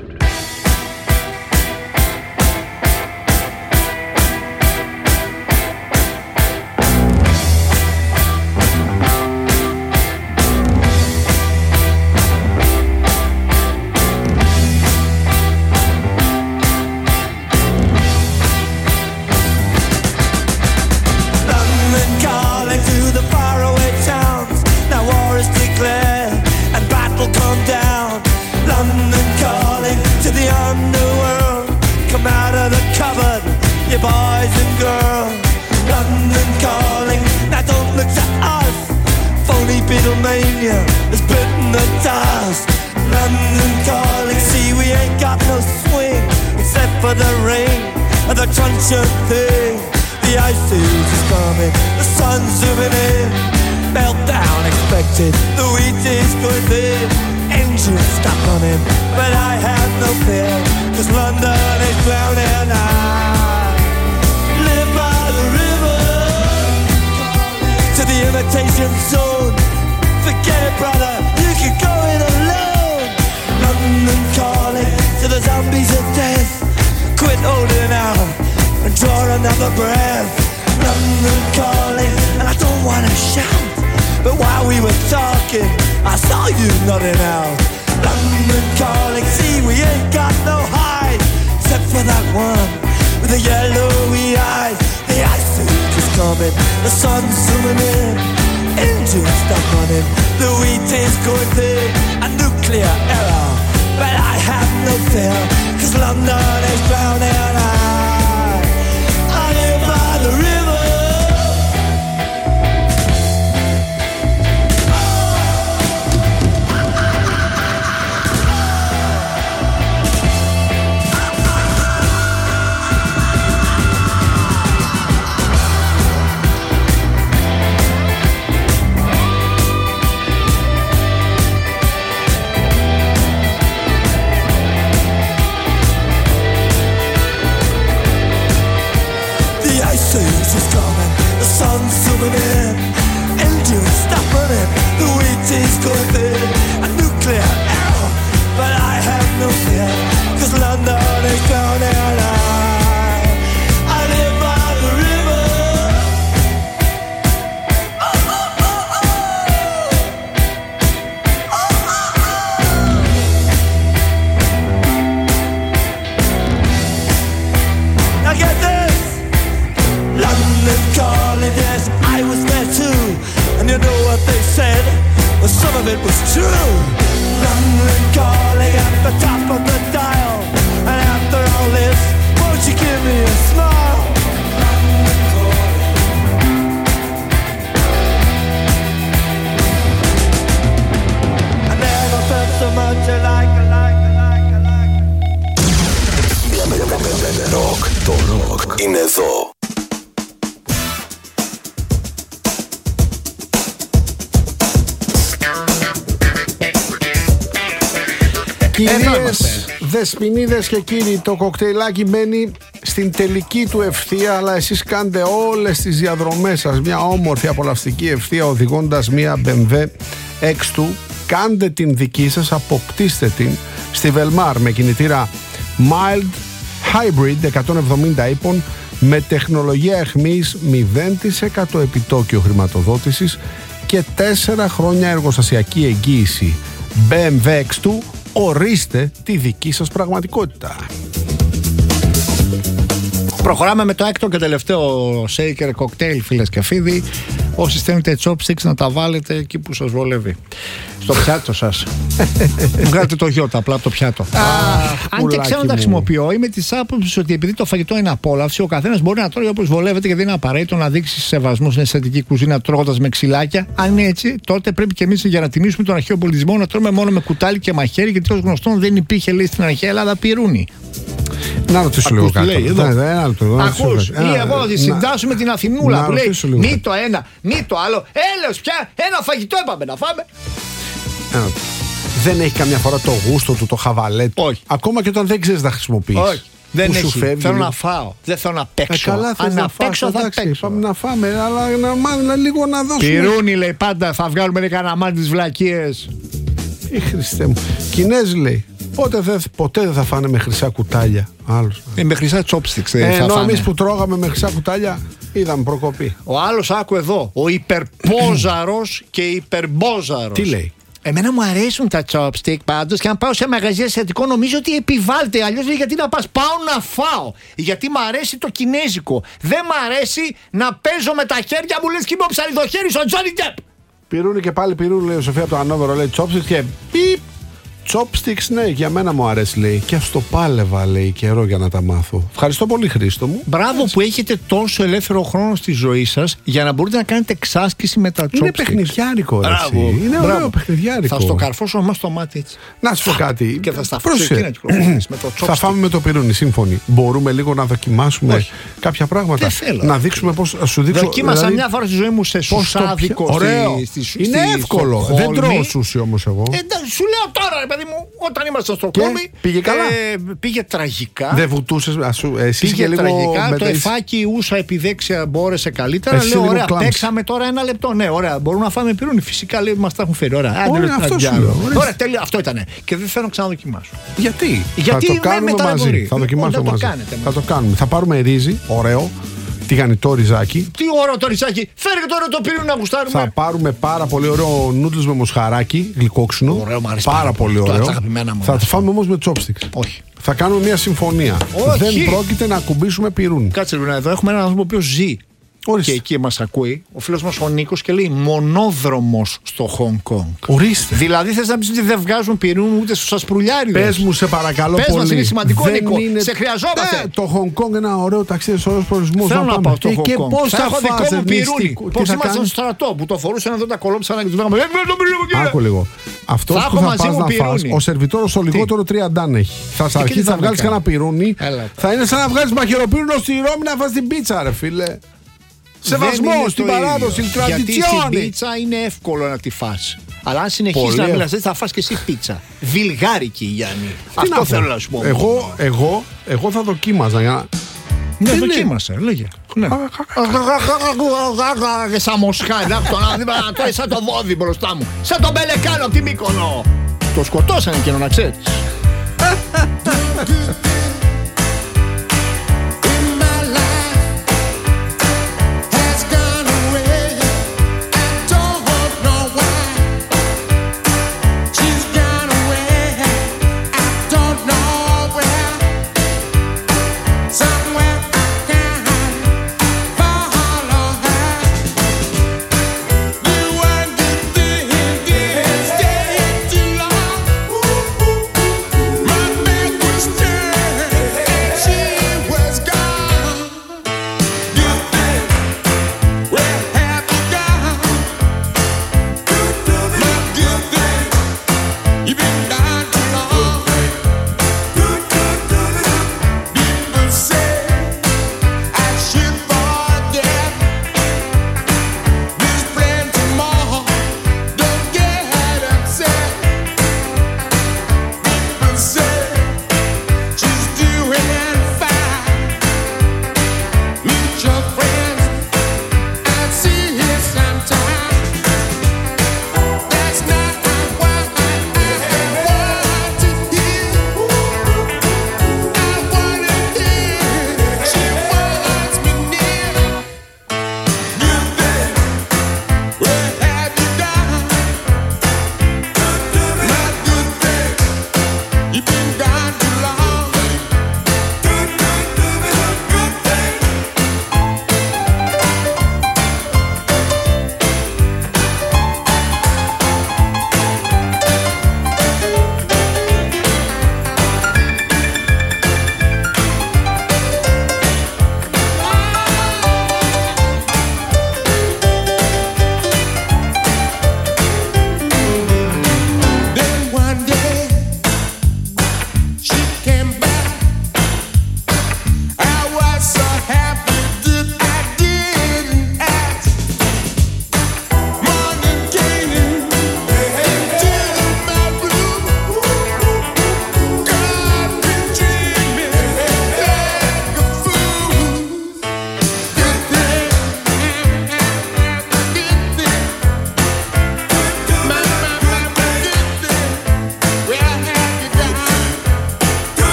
Speaker 18: Boys and girls, London calling. Now don't look to us. Phony Beatlemania has bitten the dust. London calling. See, we ain't got no swing except for the rain and the truncheon thing. The ice age is coming. The sun's zooming in. Meltdown expected. The wheat is going thin. Engines stop running, but I have no fear, 'cause London is drowning. The imitation zone. Forget it, brother, you can go it alone. London calling to the zombies of death. Quit holding out and draw another breath. London calling, and I don't wanna shout, but while we were talking, I saw you nodding out. London calling, see, we ain't got no hide, except for that one with the yellowy eyes. The ice age is coming, the sun's zooming in, engines stop running, the wheat is going thick, a nuclear error, but I have no fear, 'cause London is drowning. I live by the river.
Speaker 2: Κυρίες, δεσποινίδες και κύριοι, το κοκτέιλάκι μπαίνει στην τελική του ευθεία, αλλά εσείς κάντε όλες τις διαδρομές σας μια όμορφη απολαυστική ευθεία οδηγώντας μια BMW X2. Κάντε την δική σας, αποκτήστε την στη Velmar με κινητήρα Mild Hybrid 170 ύπων με τεχνολογία εχμής 0% επιτόκιο χρηματοδότησης και 4 χρόνια εργοστασιακή εγγύηση. BMW X2, ορίστε τη δική σας πραγματικότητα.
Speaker 3: Προχωράμε με το έκτο και τελευταίο shaker cocktail, φίλες και φίλοι. Όσοι στέλνετε chopsticks να τα βάλετε εκεί που σας βολεύει. Στο πιάτο σας. Βγάλετε το γιώτα απλά από το πιάτο. Αν και ξέρω να τα χρησιμοποιώ, είμαι τη άποψη ότι επειδή το φαγητό είναι απόλαυση, ο καθένας μπορεί να τρώει όπως βολεύεται και δεν είναι απαραίτητο να δείξει σεβασμό στην αισθητική κουζίνα τρώγοντας με ξυλάκια. Αν είναι έτσι, τότε πρέπει και εμείς για να τιμήσουμε τον αρχαίο πολιτισμό να τρώμε μόνο με κουτάλι και μαχαίρι, γιατί ως γνωστόν δεν υπήρχε, λέει, στην αρχαία Ελλάδα πυρούνι.
Speaker 2: Να ρωτήσω λίγο κάτι.
Speaker 3: Ακούς, ή εγώ συντάσσουμε την Αθηνούλα που λέει μη το ένα, μη το άλλο. Έλεος πια, ένα φαγητό είπαμε να φάμε.
Speaker 2: Δεν έχει καμιά φορά το γούστο του, το χαβαλέτ.
Speaker 3: Όχι.
Speaker 2: Ακόμα και όταν δεν ξέρεις να χρησιμοποιείς.
Speaker 3: Όχι. Δεν έχει. Θέλω να φάω. Δεν θέλω να παίξω.
Speaker 2: Καλά,
Speaker 3: αν να παίξω, θα παίξω.
Speaker 2: Πάμε να φάμε, αλλά λίγο να δώσουμε.
Speaker 3: Πυρούνι λέει πάντα, θα βγάλουμε κανένα μάτι τις βλακίες.
Speaker 2: Χριστέ μου. Κινέζοι λέει. Ποτέ δεν θα φάνε με χρυσά κουτάλια. Άλλος.
Speaker 3: Με χρυσά chopsticks.
Speaker 2: Ενώ εμείς που τρώγαμε με χρυσά κουτάλια είδαμε προκοπή.
Speaker 3: Ο άλλος, άκου εδώ, ο υπερπόζαρος και υπερμπόζαρος.
Speaker 2: Τι λέει?
Speaker 3: Εμένα μου αρέσουν τα chopstick πάντως, και αν πάω σε μαγαζί ασιατικό νομίζω ότι επιβάλλεται. Αλλιώς λέει, γιατί να πας, πάω να φάω. Γιατί μ' αρέσει το κινέζικο. Δεν μ' αρέσει να παίζω με τα χέρια μου, λες και είμαι ο ψαριδοχέρης ο Τζόνι Ντεπ.
Speaker 2: Πυρούνι και πάλι πυρούνι, λέει ο Σοφία από το Ανόβερο, λέει chopsticks και πιπ. Chopsticks, ναι, για μένα μου αρέσει, λέει. Και ας το πάλευα, λέει, καιρό για να τα μάθω. Ευχαριστώ πολύ, Χρήστο μου.
Speaker 3: Μπράβο που έχετε τόσο ελεύθερο χρόνο στη ζωή σας για να μπορείτε να κάνετε εξάσκηση με τα chopsticks.
Speaker 2: Είναι παιχνιδιάρικο, ρε. Είναι ωραίο παιχνιδιάρικο.
Speaker 3: Θα στο καρφώσω όμως στο μάτι έτσι.
Speaker 2: Να σου πω κάτι.
Speaker 3: Και θα σταθώ εκεί να κυκλοφορείς με το chopstick.
Speaker 2: Θα φάμε με το πυρούνι, σύμφωνοι. Μπορούμε λίγο να δοκιμάσουμε κάποια πράγματα.
Speaker 3: Δεν θέλω.
Speaker 2: Να δείξουμε πώς. Σου δείξω.
Speaker 3: Δοκίμασα μια φορά στη ζωή μου σε σουσάδικο.
Speaker 2: Ωραίο. Είναι εύκολο. Δεν τρώω σούσι όμως εγώ.
Speaker 3: Σου λέω τώρα, ρε παιδί μου, όταν ήμασταν στο Στοκχόλμη.
Speaker 2: Πήγε καλά.
Speaker 3: Πήγε τραγικά.
Speaker 2: Δεν βουτούσες,
Speaker 3: πήγε τραγικά. Το εφάκι ούσα επιδέξια μπόρεσε καλύτερα. Λέω, ωραία, παίξαμε τώρα 1 λεπτό. Ναι, ωραία, μπορούμε να φάμε πυρούνι. Φυσικά λέει, μας τα έχουν φέρει. Ωραία, ωραία, τέλεια, αυτό ήτανε. Και δεν θέλω να ξαναδοκιμάσω.
Speaker 2: Γιατί?
Speaker 3: Γιατί
Speaker 2: θα το κάνουμε μαζί. Θα δοκιμάσω μαζί. Θα το κάνουμε. Θα πάρουμε ρύζι, ωραίο. Τηγανιτό ριζάκι.
Speaker 3: Τι ωραίο το ριζάκι! Φέρε και τώρα το πυρούνι να γουστάρουμε.
Speaker 2: Θα πάρουμε πάρα πολύ ωραίο νούτλς με μοσχαράκι, γλυκόξινο.
Speaker 3: Ωραίο, μου αρέσει
Speaker 2: πάρα πολύ ωραίο. Θα το φάμε όμως με chopsticks.
Speaker 3: Όχι.
Speaker 2: Θα κάνουμε μια συμφωνία.
Speaker 3: Όχι.
Speaker 2: Δεν πρόκειται να ακουμπήσουμε πυρούνι.
Speaker 3: Κάτσε λίγο, εδώ έχουμε έναν άνθρωπο που ζει.
Speaker 2: Ορίστε.
Speaker 3: Και εκεί μας ακούει ο φίλος μας ο Νίκος και λέει μονόδρομος στο Χονγκ Κονγκ.
Speaker 2: Ορίστε.
Speaker 3: Δηλαδή θες να πεις ότι δεν βγάζουν πυρούνι ούτε στους ασπρουλιάριδες?
Speaker 2: Πες μου σε παρακαλώ
Speaker 3: πολύ.
Speaker 2: Πες
Speaker 3: μας, είναι σημαντικό,
Speaker 2: δεν
Speaker 3: Νίκο.
Speaker 2: Είναι...
Speaker 3: Σε χρειαζόμαστε.
Speaker 2: Το Χονγκ Κονγκ είναι ένα ωραίο ταξίδι σε όλους τους προορισμούς.
Speaker 3: Θέλω να πάω στο Χονγκ Κονγκ.
Speaker 2: Πώς θα
Speaker 3: έχω δικό μου πυρούνι. Πώς ήμασταν στο στρατό που το φορούσαν εδώ τα κολόψανα και τους λέγαμε
Speaker 2: άκου λίγο. Αυτός που θα πας να φας, ο σερβιτόρος το λιγότερο 30 έχει. Θα σε αρχίσει να βγάλεις κανένα πυρούνι. Θα είναι σαν να βγάλεις μαχαιροπύρινο στη Ρώμη να φας την πίτσα, ρε φίλε. Σεβασμό στην παράδοση, την
Speaker 3: tradizione. Γιατί στην πίτσα είναι εύκολο να τη φας. Αλλά αν συνεχίσεις να μιλάς έτσι θα φας και εσύ πίτσα. Βιλγάρικη, Γιάννη. Αυτό θέλω να σου πω.
Speaker 2: Εγώ θα δοκίμαζα για να...
Speaker 3: Ναι, δοκίμασε, λέγε. Σαν μοσχάρι, να τρώει σαν το βόδι μπροστά μου. Σαν τον Πελεκάνο από τη Μύκονο. Το σκοτώσανε εκείνο, να ξέρεις.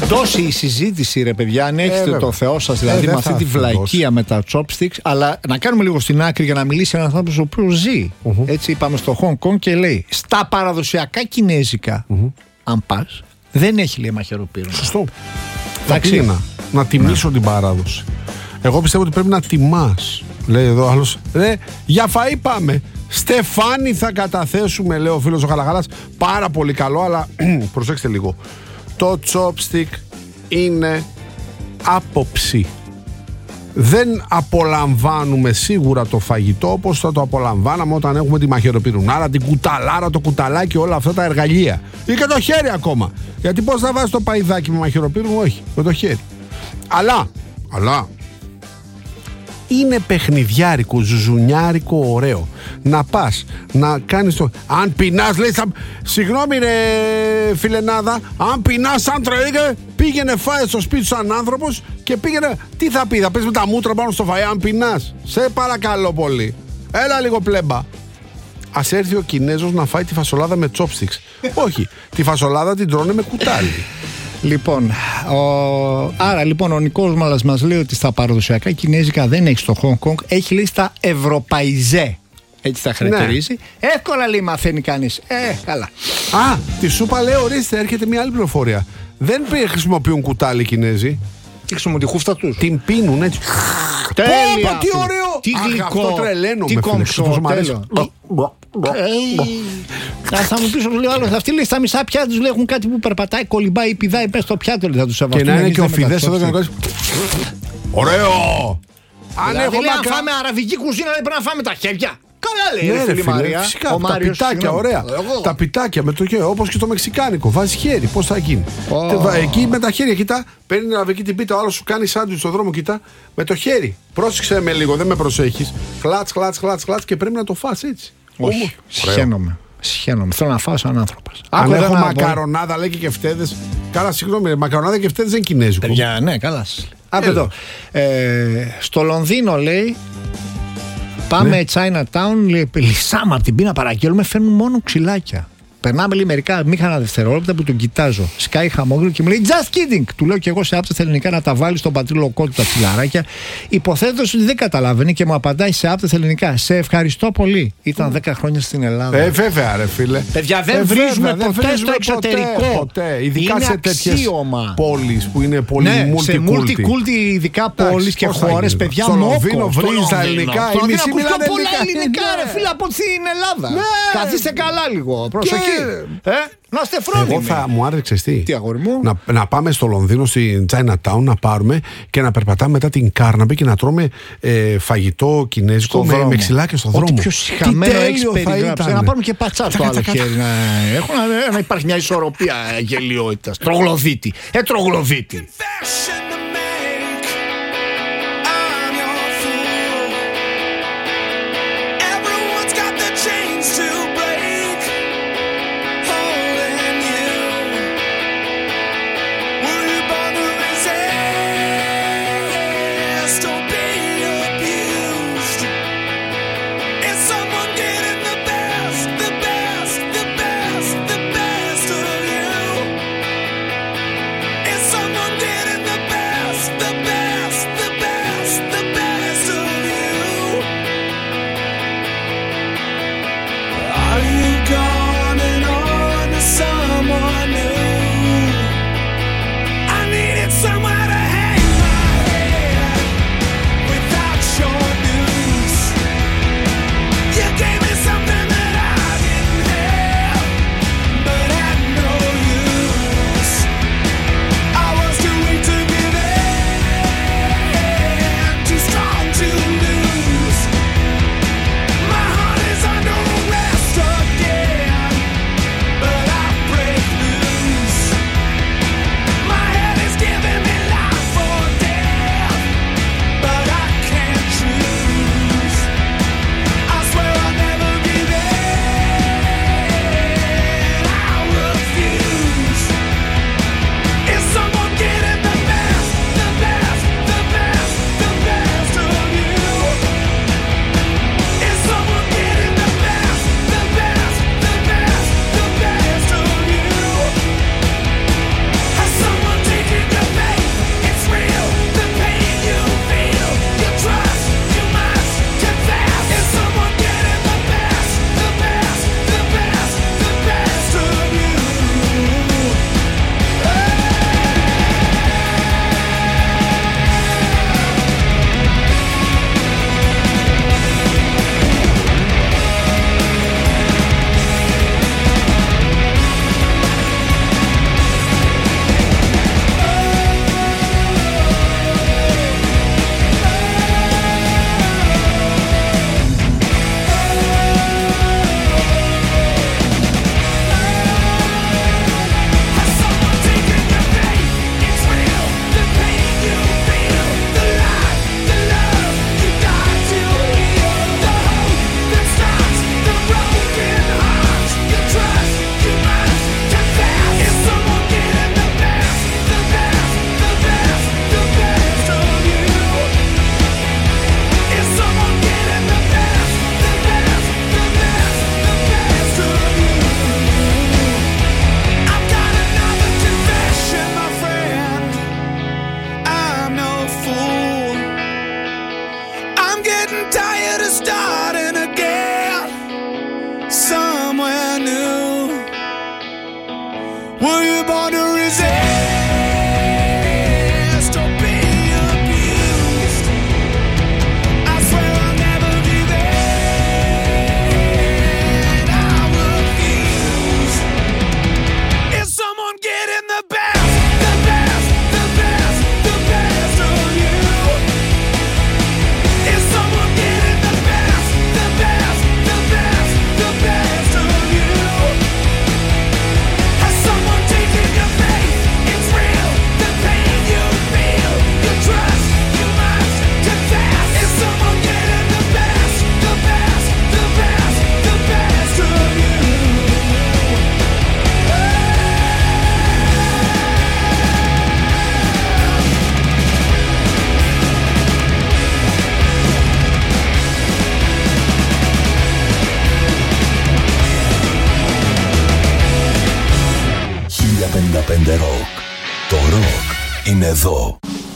Speaker 3: Τόση η συζήτηση, ρε παιδιά, αν έχετε το Θεό σας, δηλαδή με αυτή τη βλαϊκία με τα chopsticks. Αλλά να κάνουμε λίγο στην άκρη για να μιλήσει ένας άνθρωπος ο οποίος ζει. Έτσι, είπαμε στο Hong Kong και λέει: στα παραδοσιακά κινέζικα, αν πας, δεν έχει, λέει, μαχαιροπύρουνα.
Speaker 2: Σωστό. Θα πήγαινα να τιμήσω την παράδοση. Εγώ πιστεύω ότι πρέπει να τιμάς. Λέει εδώ άλλος: ρε, για φαΐ πάμε. Στεφάνι θα καταθέσουμε, λέει ο φίλος ο Χαλαχάλας. Πάρα πολύ καλό, αλλά προσέξτε λίγο. Το chopstick είναι άποψη. Δεν απολαμβάνουμε σίγουρα το φαγητό όπως θα το απολαμβάναμε όταν έχουμε τη μαχαιροπυρουνάρα, την κουταλάρα, το κουταλάκι, όλα αυτά τα εργαλεία. Ή και το χέρι ακόμα. Γιατί πώς θα βάζεις το παϊδάκι με μαχαιροπύρουνο? Όχι, με το χέρι. Αλλά είναι παιχνιδιάρικο, ζουζουνιάρικο, ωραίο. Να πας, να κάνεις το... Αν πεινάς, λέει, συγγνώμη ρε φιλενάδα, αν πεινάς σαν τρελή, πήγαινε φάε στο σπίτι σου σαν άνθρωπος και πήγαινε... Τι θα πει, θα πες με τα μούτρα πάνω στο φαΐ, αν πεινάς? Σε παρακαλώ πολύ. Έλα λίγο πλέμπα. Ας έρθει ο Κινέζος να φάει τη φασολάδα με chopsticks. Όχι, τη φασολάδα την τρώνε με κουτάλι.
Speaker 3: Λοιπόν, άρα λοιπόν ο Νικός μας λέει ότι στα παραδοσιακά κινέζικα δεν έχει στο Hong Kong, έχει, λέει, στα ευρωπαϊζέ. Έτσι τα χαρακτηρίζει. Ναι. Εύκολα, λέει, μαθαίνει κανείς. Καλά.
Speaker 2: Α, τη σούπα, λέει, ορίστε, έρχεται μια άλλη πληροφορία. Δεν χρησιμοποιούν κουτάλι οι Κινέζοι.
Speaker 3: Τι χρησιμοποιούν, τη χούφτα τους.
Speaker 2: Την πίνουν έτσι.
Speaker 3: Τέλεια.
Speaker 2: Τι ωραίο.
Speaker 3: Τι γλυκό.
Speaker 2: Αυτό τρελαίνω.
Speaker 3: Τι κομψό. Θα μου πεις, λέει άλλο, αυτοί, λέει, στα μισά πιάτα τους, λέει, έχουν κάτι που περπατάει, κολυμπάει ή πηδάει, πες στο πιάτο, λέει, θα τους σεβαστούν.
Speaker 2: Και να είναι και ο Φιδές εδώ και να κάνεις. Ωραίο.
Speaker 3: Αν φάμε αραβική κουζίνα, λέει, πρέπει να φάμε τα χέρια. Καλά, λέει, φίλη Μαρία.
Speaker 2: Φυσικά, τα πιτάκια, ωραία. Τα πιτάκια με το χέρι, όπως και στο μεξικάνικο. Βάζει χέρι, πώς θα γίνει. Εκεί με τα χέρια, κοιτά, παίρνει την αραβική την πίτα, ο άλλος σου κάνει σάντουιτς στον δρόμο, κοιτά, με το χέρι. Πρόσεξε με λίγο, δεν με προσέχεις. Χλάτς και πρέπει να το φας έτσι.
Speaker 3: Όχι, συχαίνομαι. Θέλω να φάω σαν άνθρωπος.
Speaker 2: Αν έχω μακαρονάδα, λέει, και φτέδες. Καλά, συγγνώμη, μακαρονάδα και φτέδες δεν είναι κινέζικο.
Speaker 3: Ναι, καλά. Εδώ. Στο Λονδίνο, λέει, πάμε Chinatown, λέει, λυσάμε από την πείνα, παραγγέλνουμε, φέρνουν μόνο ξυλάκια. Περνάμε, λέει, μερικά μήχανα δευτερόλεπτα που τον κοιτάζω. Σκάει χαμόγελο και μου λέει just kidding. Του λέω και εγώ σε άπτεστα ελληνικά να τα βάλει στον πατρίλοκό του τα φιλαράκια. Υποθέτω ότι δεν καταλαβαίνει και μου απαντάει σε άπτεστα ελληνικά. Σε ευχαριστώ πολύ. Ήταν 10 χρόνια στην Ελλάδα.
Speaker 2: Βέβαια, ρε φίλε.
Speaker 3: Παιδιά, δεν βρίζουμε ποτέ στο εξωτερικό.
Speaker 2: Ποτέ. Ειδικά
Speaker 3: είναι
Speaker 2: σε τέτοιες
Speaker 3: πόλεις
Speaker 2: που είναι πολύ
Speaker 3: multi-culti, ειδικά πόλεις και χώρες. Παιδιά,
Speaker 2: στο Λονδίνο βρίζει τα ελληνικά.
Speaker 3: Οι μισοί μιλάνε πολλά ελληνικά, ρε φίλε, από την Ελλάδα. Καθίστε καλά λίγο. Προσοχή. Να είστε φρόνιμοι.
Speaker 2: Εγώ θα μου άρεσε τι
Speaker 3: αγόρι μου.
Speaker 2: Να πάμε στο Λονδίνο, στην Chinatown, να πάρουμε και να περπατάμε μετά την Κάρναμπη και να τρώμε φαγητό κινέζικο με ξυλάκια στον δρόμο.
Speaker 3: Ό,τι πιο συχαμένο έχεις περιγράψει. Να πάρουμε και πατσά στο άλλο χέρι. Να υπάρχει μια ισορροπία γελιότητας. Τρογλωδίτη. Τρογλωδίτη.
Speaker 18: Someone getting the best.
Speaker 1: είναι εδώ.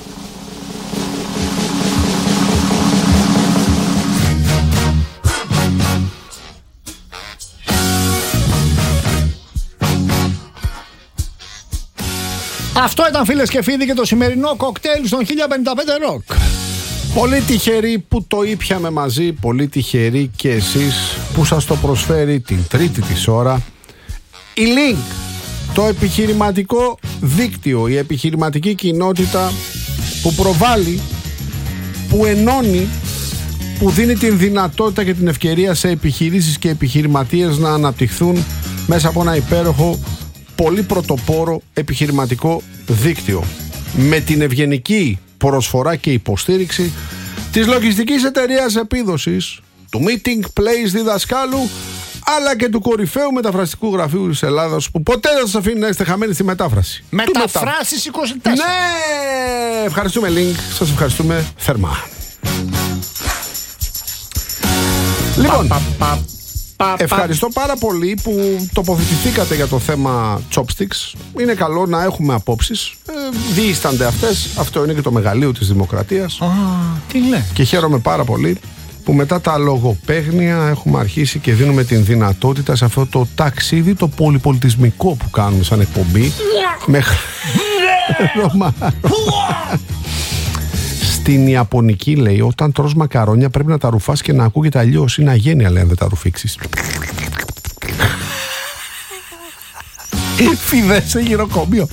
Speaker 3: Αυτό ήταν, φίλες και φίλοι, και το σημερινό κοκτέιλ στον 1055 Rock.
Speaker 2: Πολύ τυχεροί που το ήπιαμε μαζί, πολύ τυχεροί και εσείς που σας το προσφέρει την τρίτη της ώρα η Link, το επιχειρηματικό δίκτυο, η επιχειρηματική κοινότητα που προβάλλει, που ενώνει, που δίνει την δυνατότητα και την ευκαιρία σε επιχειρήσεις και επιχειρηματίες να αναπτυχθούν μέσα από ένα υπέροχο, πολύ πρωτοπόρο επιχειρηματικό δίκτυο, με την ευγενική προσφορά και υποστήριξη της λογιστικής εταιρείας επίδοσης, του Meeting Place διδασκάλου, αλλά και του κορυφαίου μεταφραστικού γραφείου της Ελλάδας, που ποτέ δεν σας αφήνει να είστε χαμένοι στη μετάφραση.
Speaker 3: Μεταφράσεις 24.
Speaker 2: Ναι! Ευχαριστούμε Link, σας ευχαριστούμε θερμά. Λοιπόν, ευχαριστώ πάρα πολύ που τοποθετηθήκατε για το θέμα chopsticks. Είναι καλό να έχουμε απόψεις. Διήστανται αυτές. Αυτό είναι και το μεγαλείο της δημοκρατίας.
Speaker 3: Τι λέει.
Speaker 2: Και χαίρομαι πάρα πολύ που μετά τα λογοπαίγνια έχουμε αρχίσει και δίνουμε την δυνατότητα σε αυτό το ταξίδι, το πολυπολιτισμικό που κάνουμε σαν εκπομπή. Στην Ιαπωνική, λέει, όταν τρως μακαρόνια πρέπει να τα ρουφάς και να ακούγεται αλλιώς. Είναι αγένεια, λέει, αν δεν τα ρουφήξεις. Φιδές σε γυροκομείο.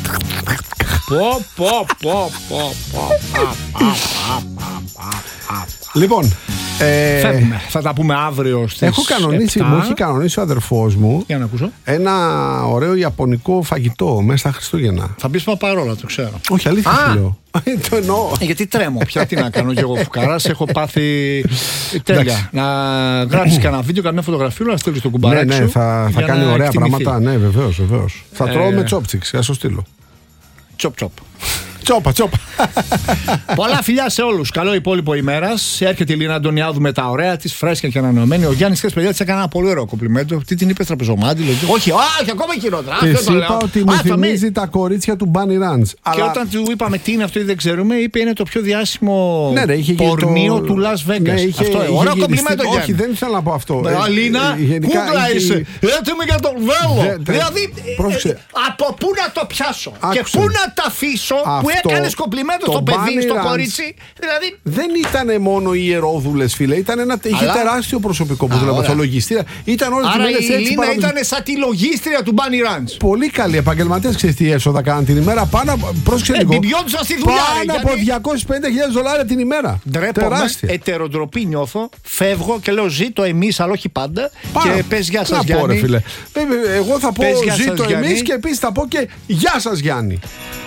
Speaker 2: Λοιπόν,
Speaker 3: φεύγουμε. Θα τα πούμε αύριο στις
Speaker 2: έχω κανονίσει, 7. Μου έχει κανονίσει ο αδερφός μου,
Speaker 3: για να ακούσω,
Speaker 2: ένα ωραίο ιαπωνικό φαγητό μέσα στα Χριστούγεννα.
Speaker 3: Θα πεις παρόλα, το ξέρω.
Speaker 2: Όχι, αλήθεια σου λέω. Το εννοώ.
Speaker 3: Γιατί τρέμω πια, τι να κάνω κι εγώ φουκαράς. Έχω πάθει τέλεια. Να γράψεις κανένα βίντεο, καμία φωτογραφία, να στείλεις το κουμπαράκι σου.
Speaker 2: Ναι, θα κάνει ωραία πράγματα. Ναι, βεβαίως. Θα τρώω με chopsticks, θα σου στείλω.
Speaker 3: Τσοπ.
Speaker 2: Τσόπα.
Speaker 3: Πολλά φιλιά σε όλους. Καλό υπόλοιπο ημέρας. Έρχεται η Λίνα Αντωνιάδου με τα ωραία της, φρέσκια και ανανεωμένη. Ο Γιάννης, χθες, παιδιά, της έκανε ένα πολύ ωραίο κομπλιμέντο. Τι την είπε, τραπεζομάντη. Όχι, ακόμα χειρότερα.
Speaker 2: Της είπα ότι μου θυμίζει τα κορίτσια του Bunny Ranch.
Speaker 3: Και όταν του είπαμε τι είναι αυτό ή δεν ξέρουμε, είπε είναι το πιο διάσημο πορνείο του Las Vegas. Αυτό. Ωραίο κομπλιμέντο, Γιάννη.
Speaker 2: Όχι, δεν ήθελα να πω αυτό.
Speaker 3: Λίνα, κούκλα είσαι. Έτοιμη για τον βέλο. Δηλαδή, από πού να το πιάσω και πού να τα αφήσω που έκανες κομπλιμέντο στο παιδί, στο κορίτσι. Δηλαδή.
Speaker 2: Δεν ήταν μόνο οι ιερόδουλες, φίλε. Είχε τεράστιο προσωπικό που δουλεύει στο λογιστήρα. Ήταν όλες τις μέρες έτσι.
Speaker 3: Η Λίνα ήταν σαν τη λογίστρια του Bunny Ranch.
Speaker 2: Πολύ καλοί επαγγελματίες, ξέρεις τι έσοδα κάναν την ημέρα. Πάνω από $250,000 την ημέρα.
Speaker 3: Ντρέπομαι, ετεροτροπή νιώθω. Φεύγω και λέω ζήτω εμείς, αλλά όχι πάντα. Και πες γεια σας, Γιάννη.
Speaker 2: Εγώ θα πω ζήτω εμείς και επίσης θα πω και γεια σας, Γιάννη.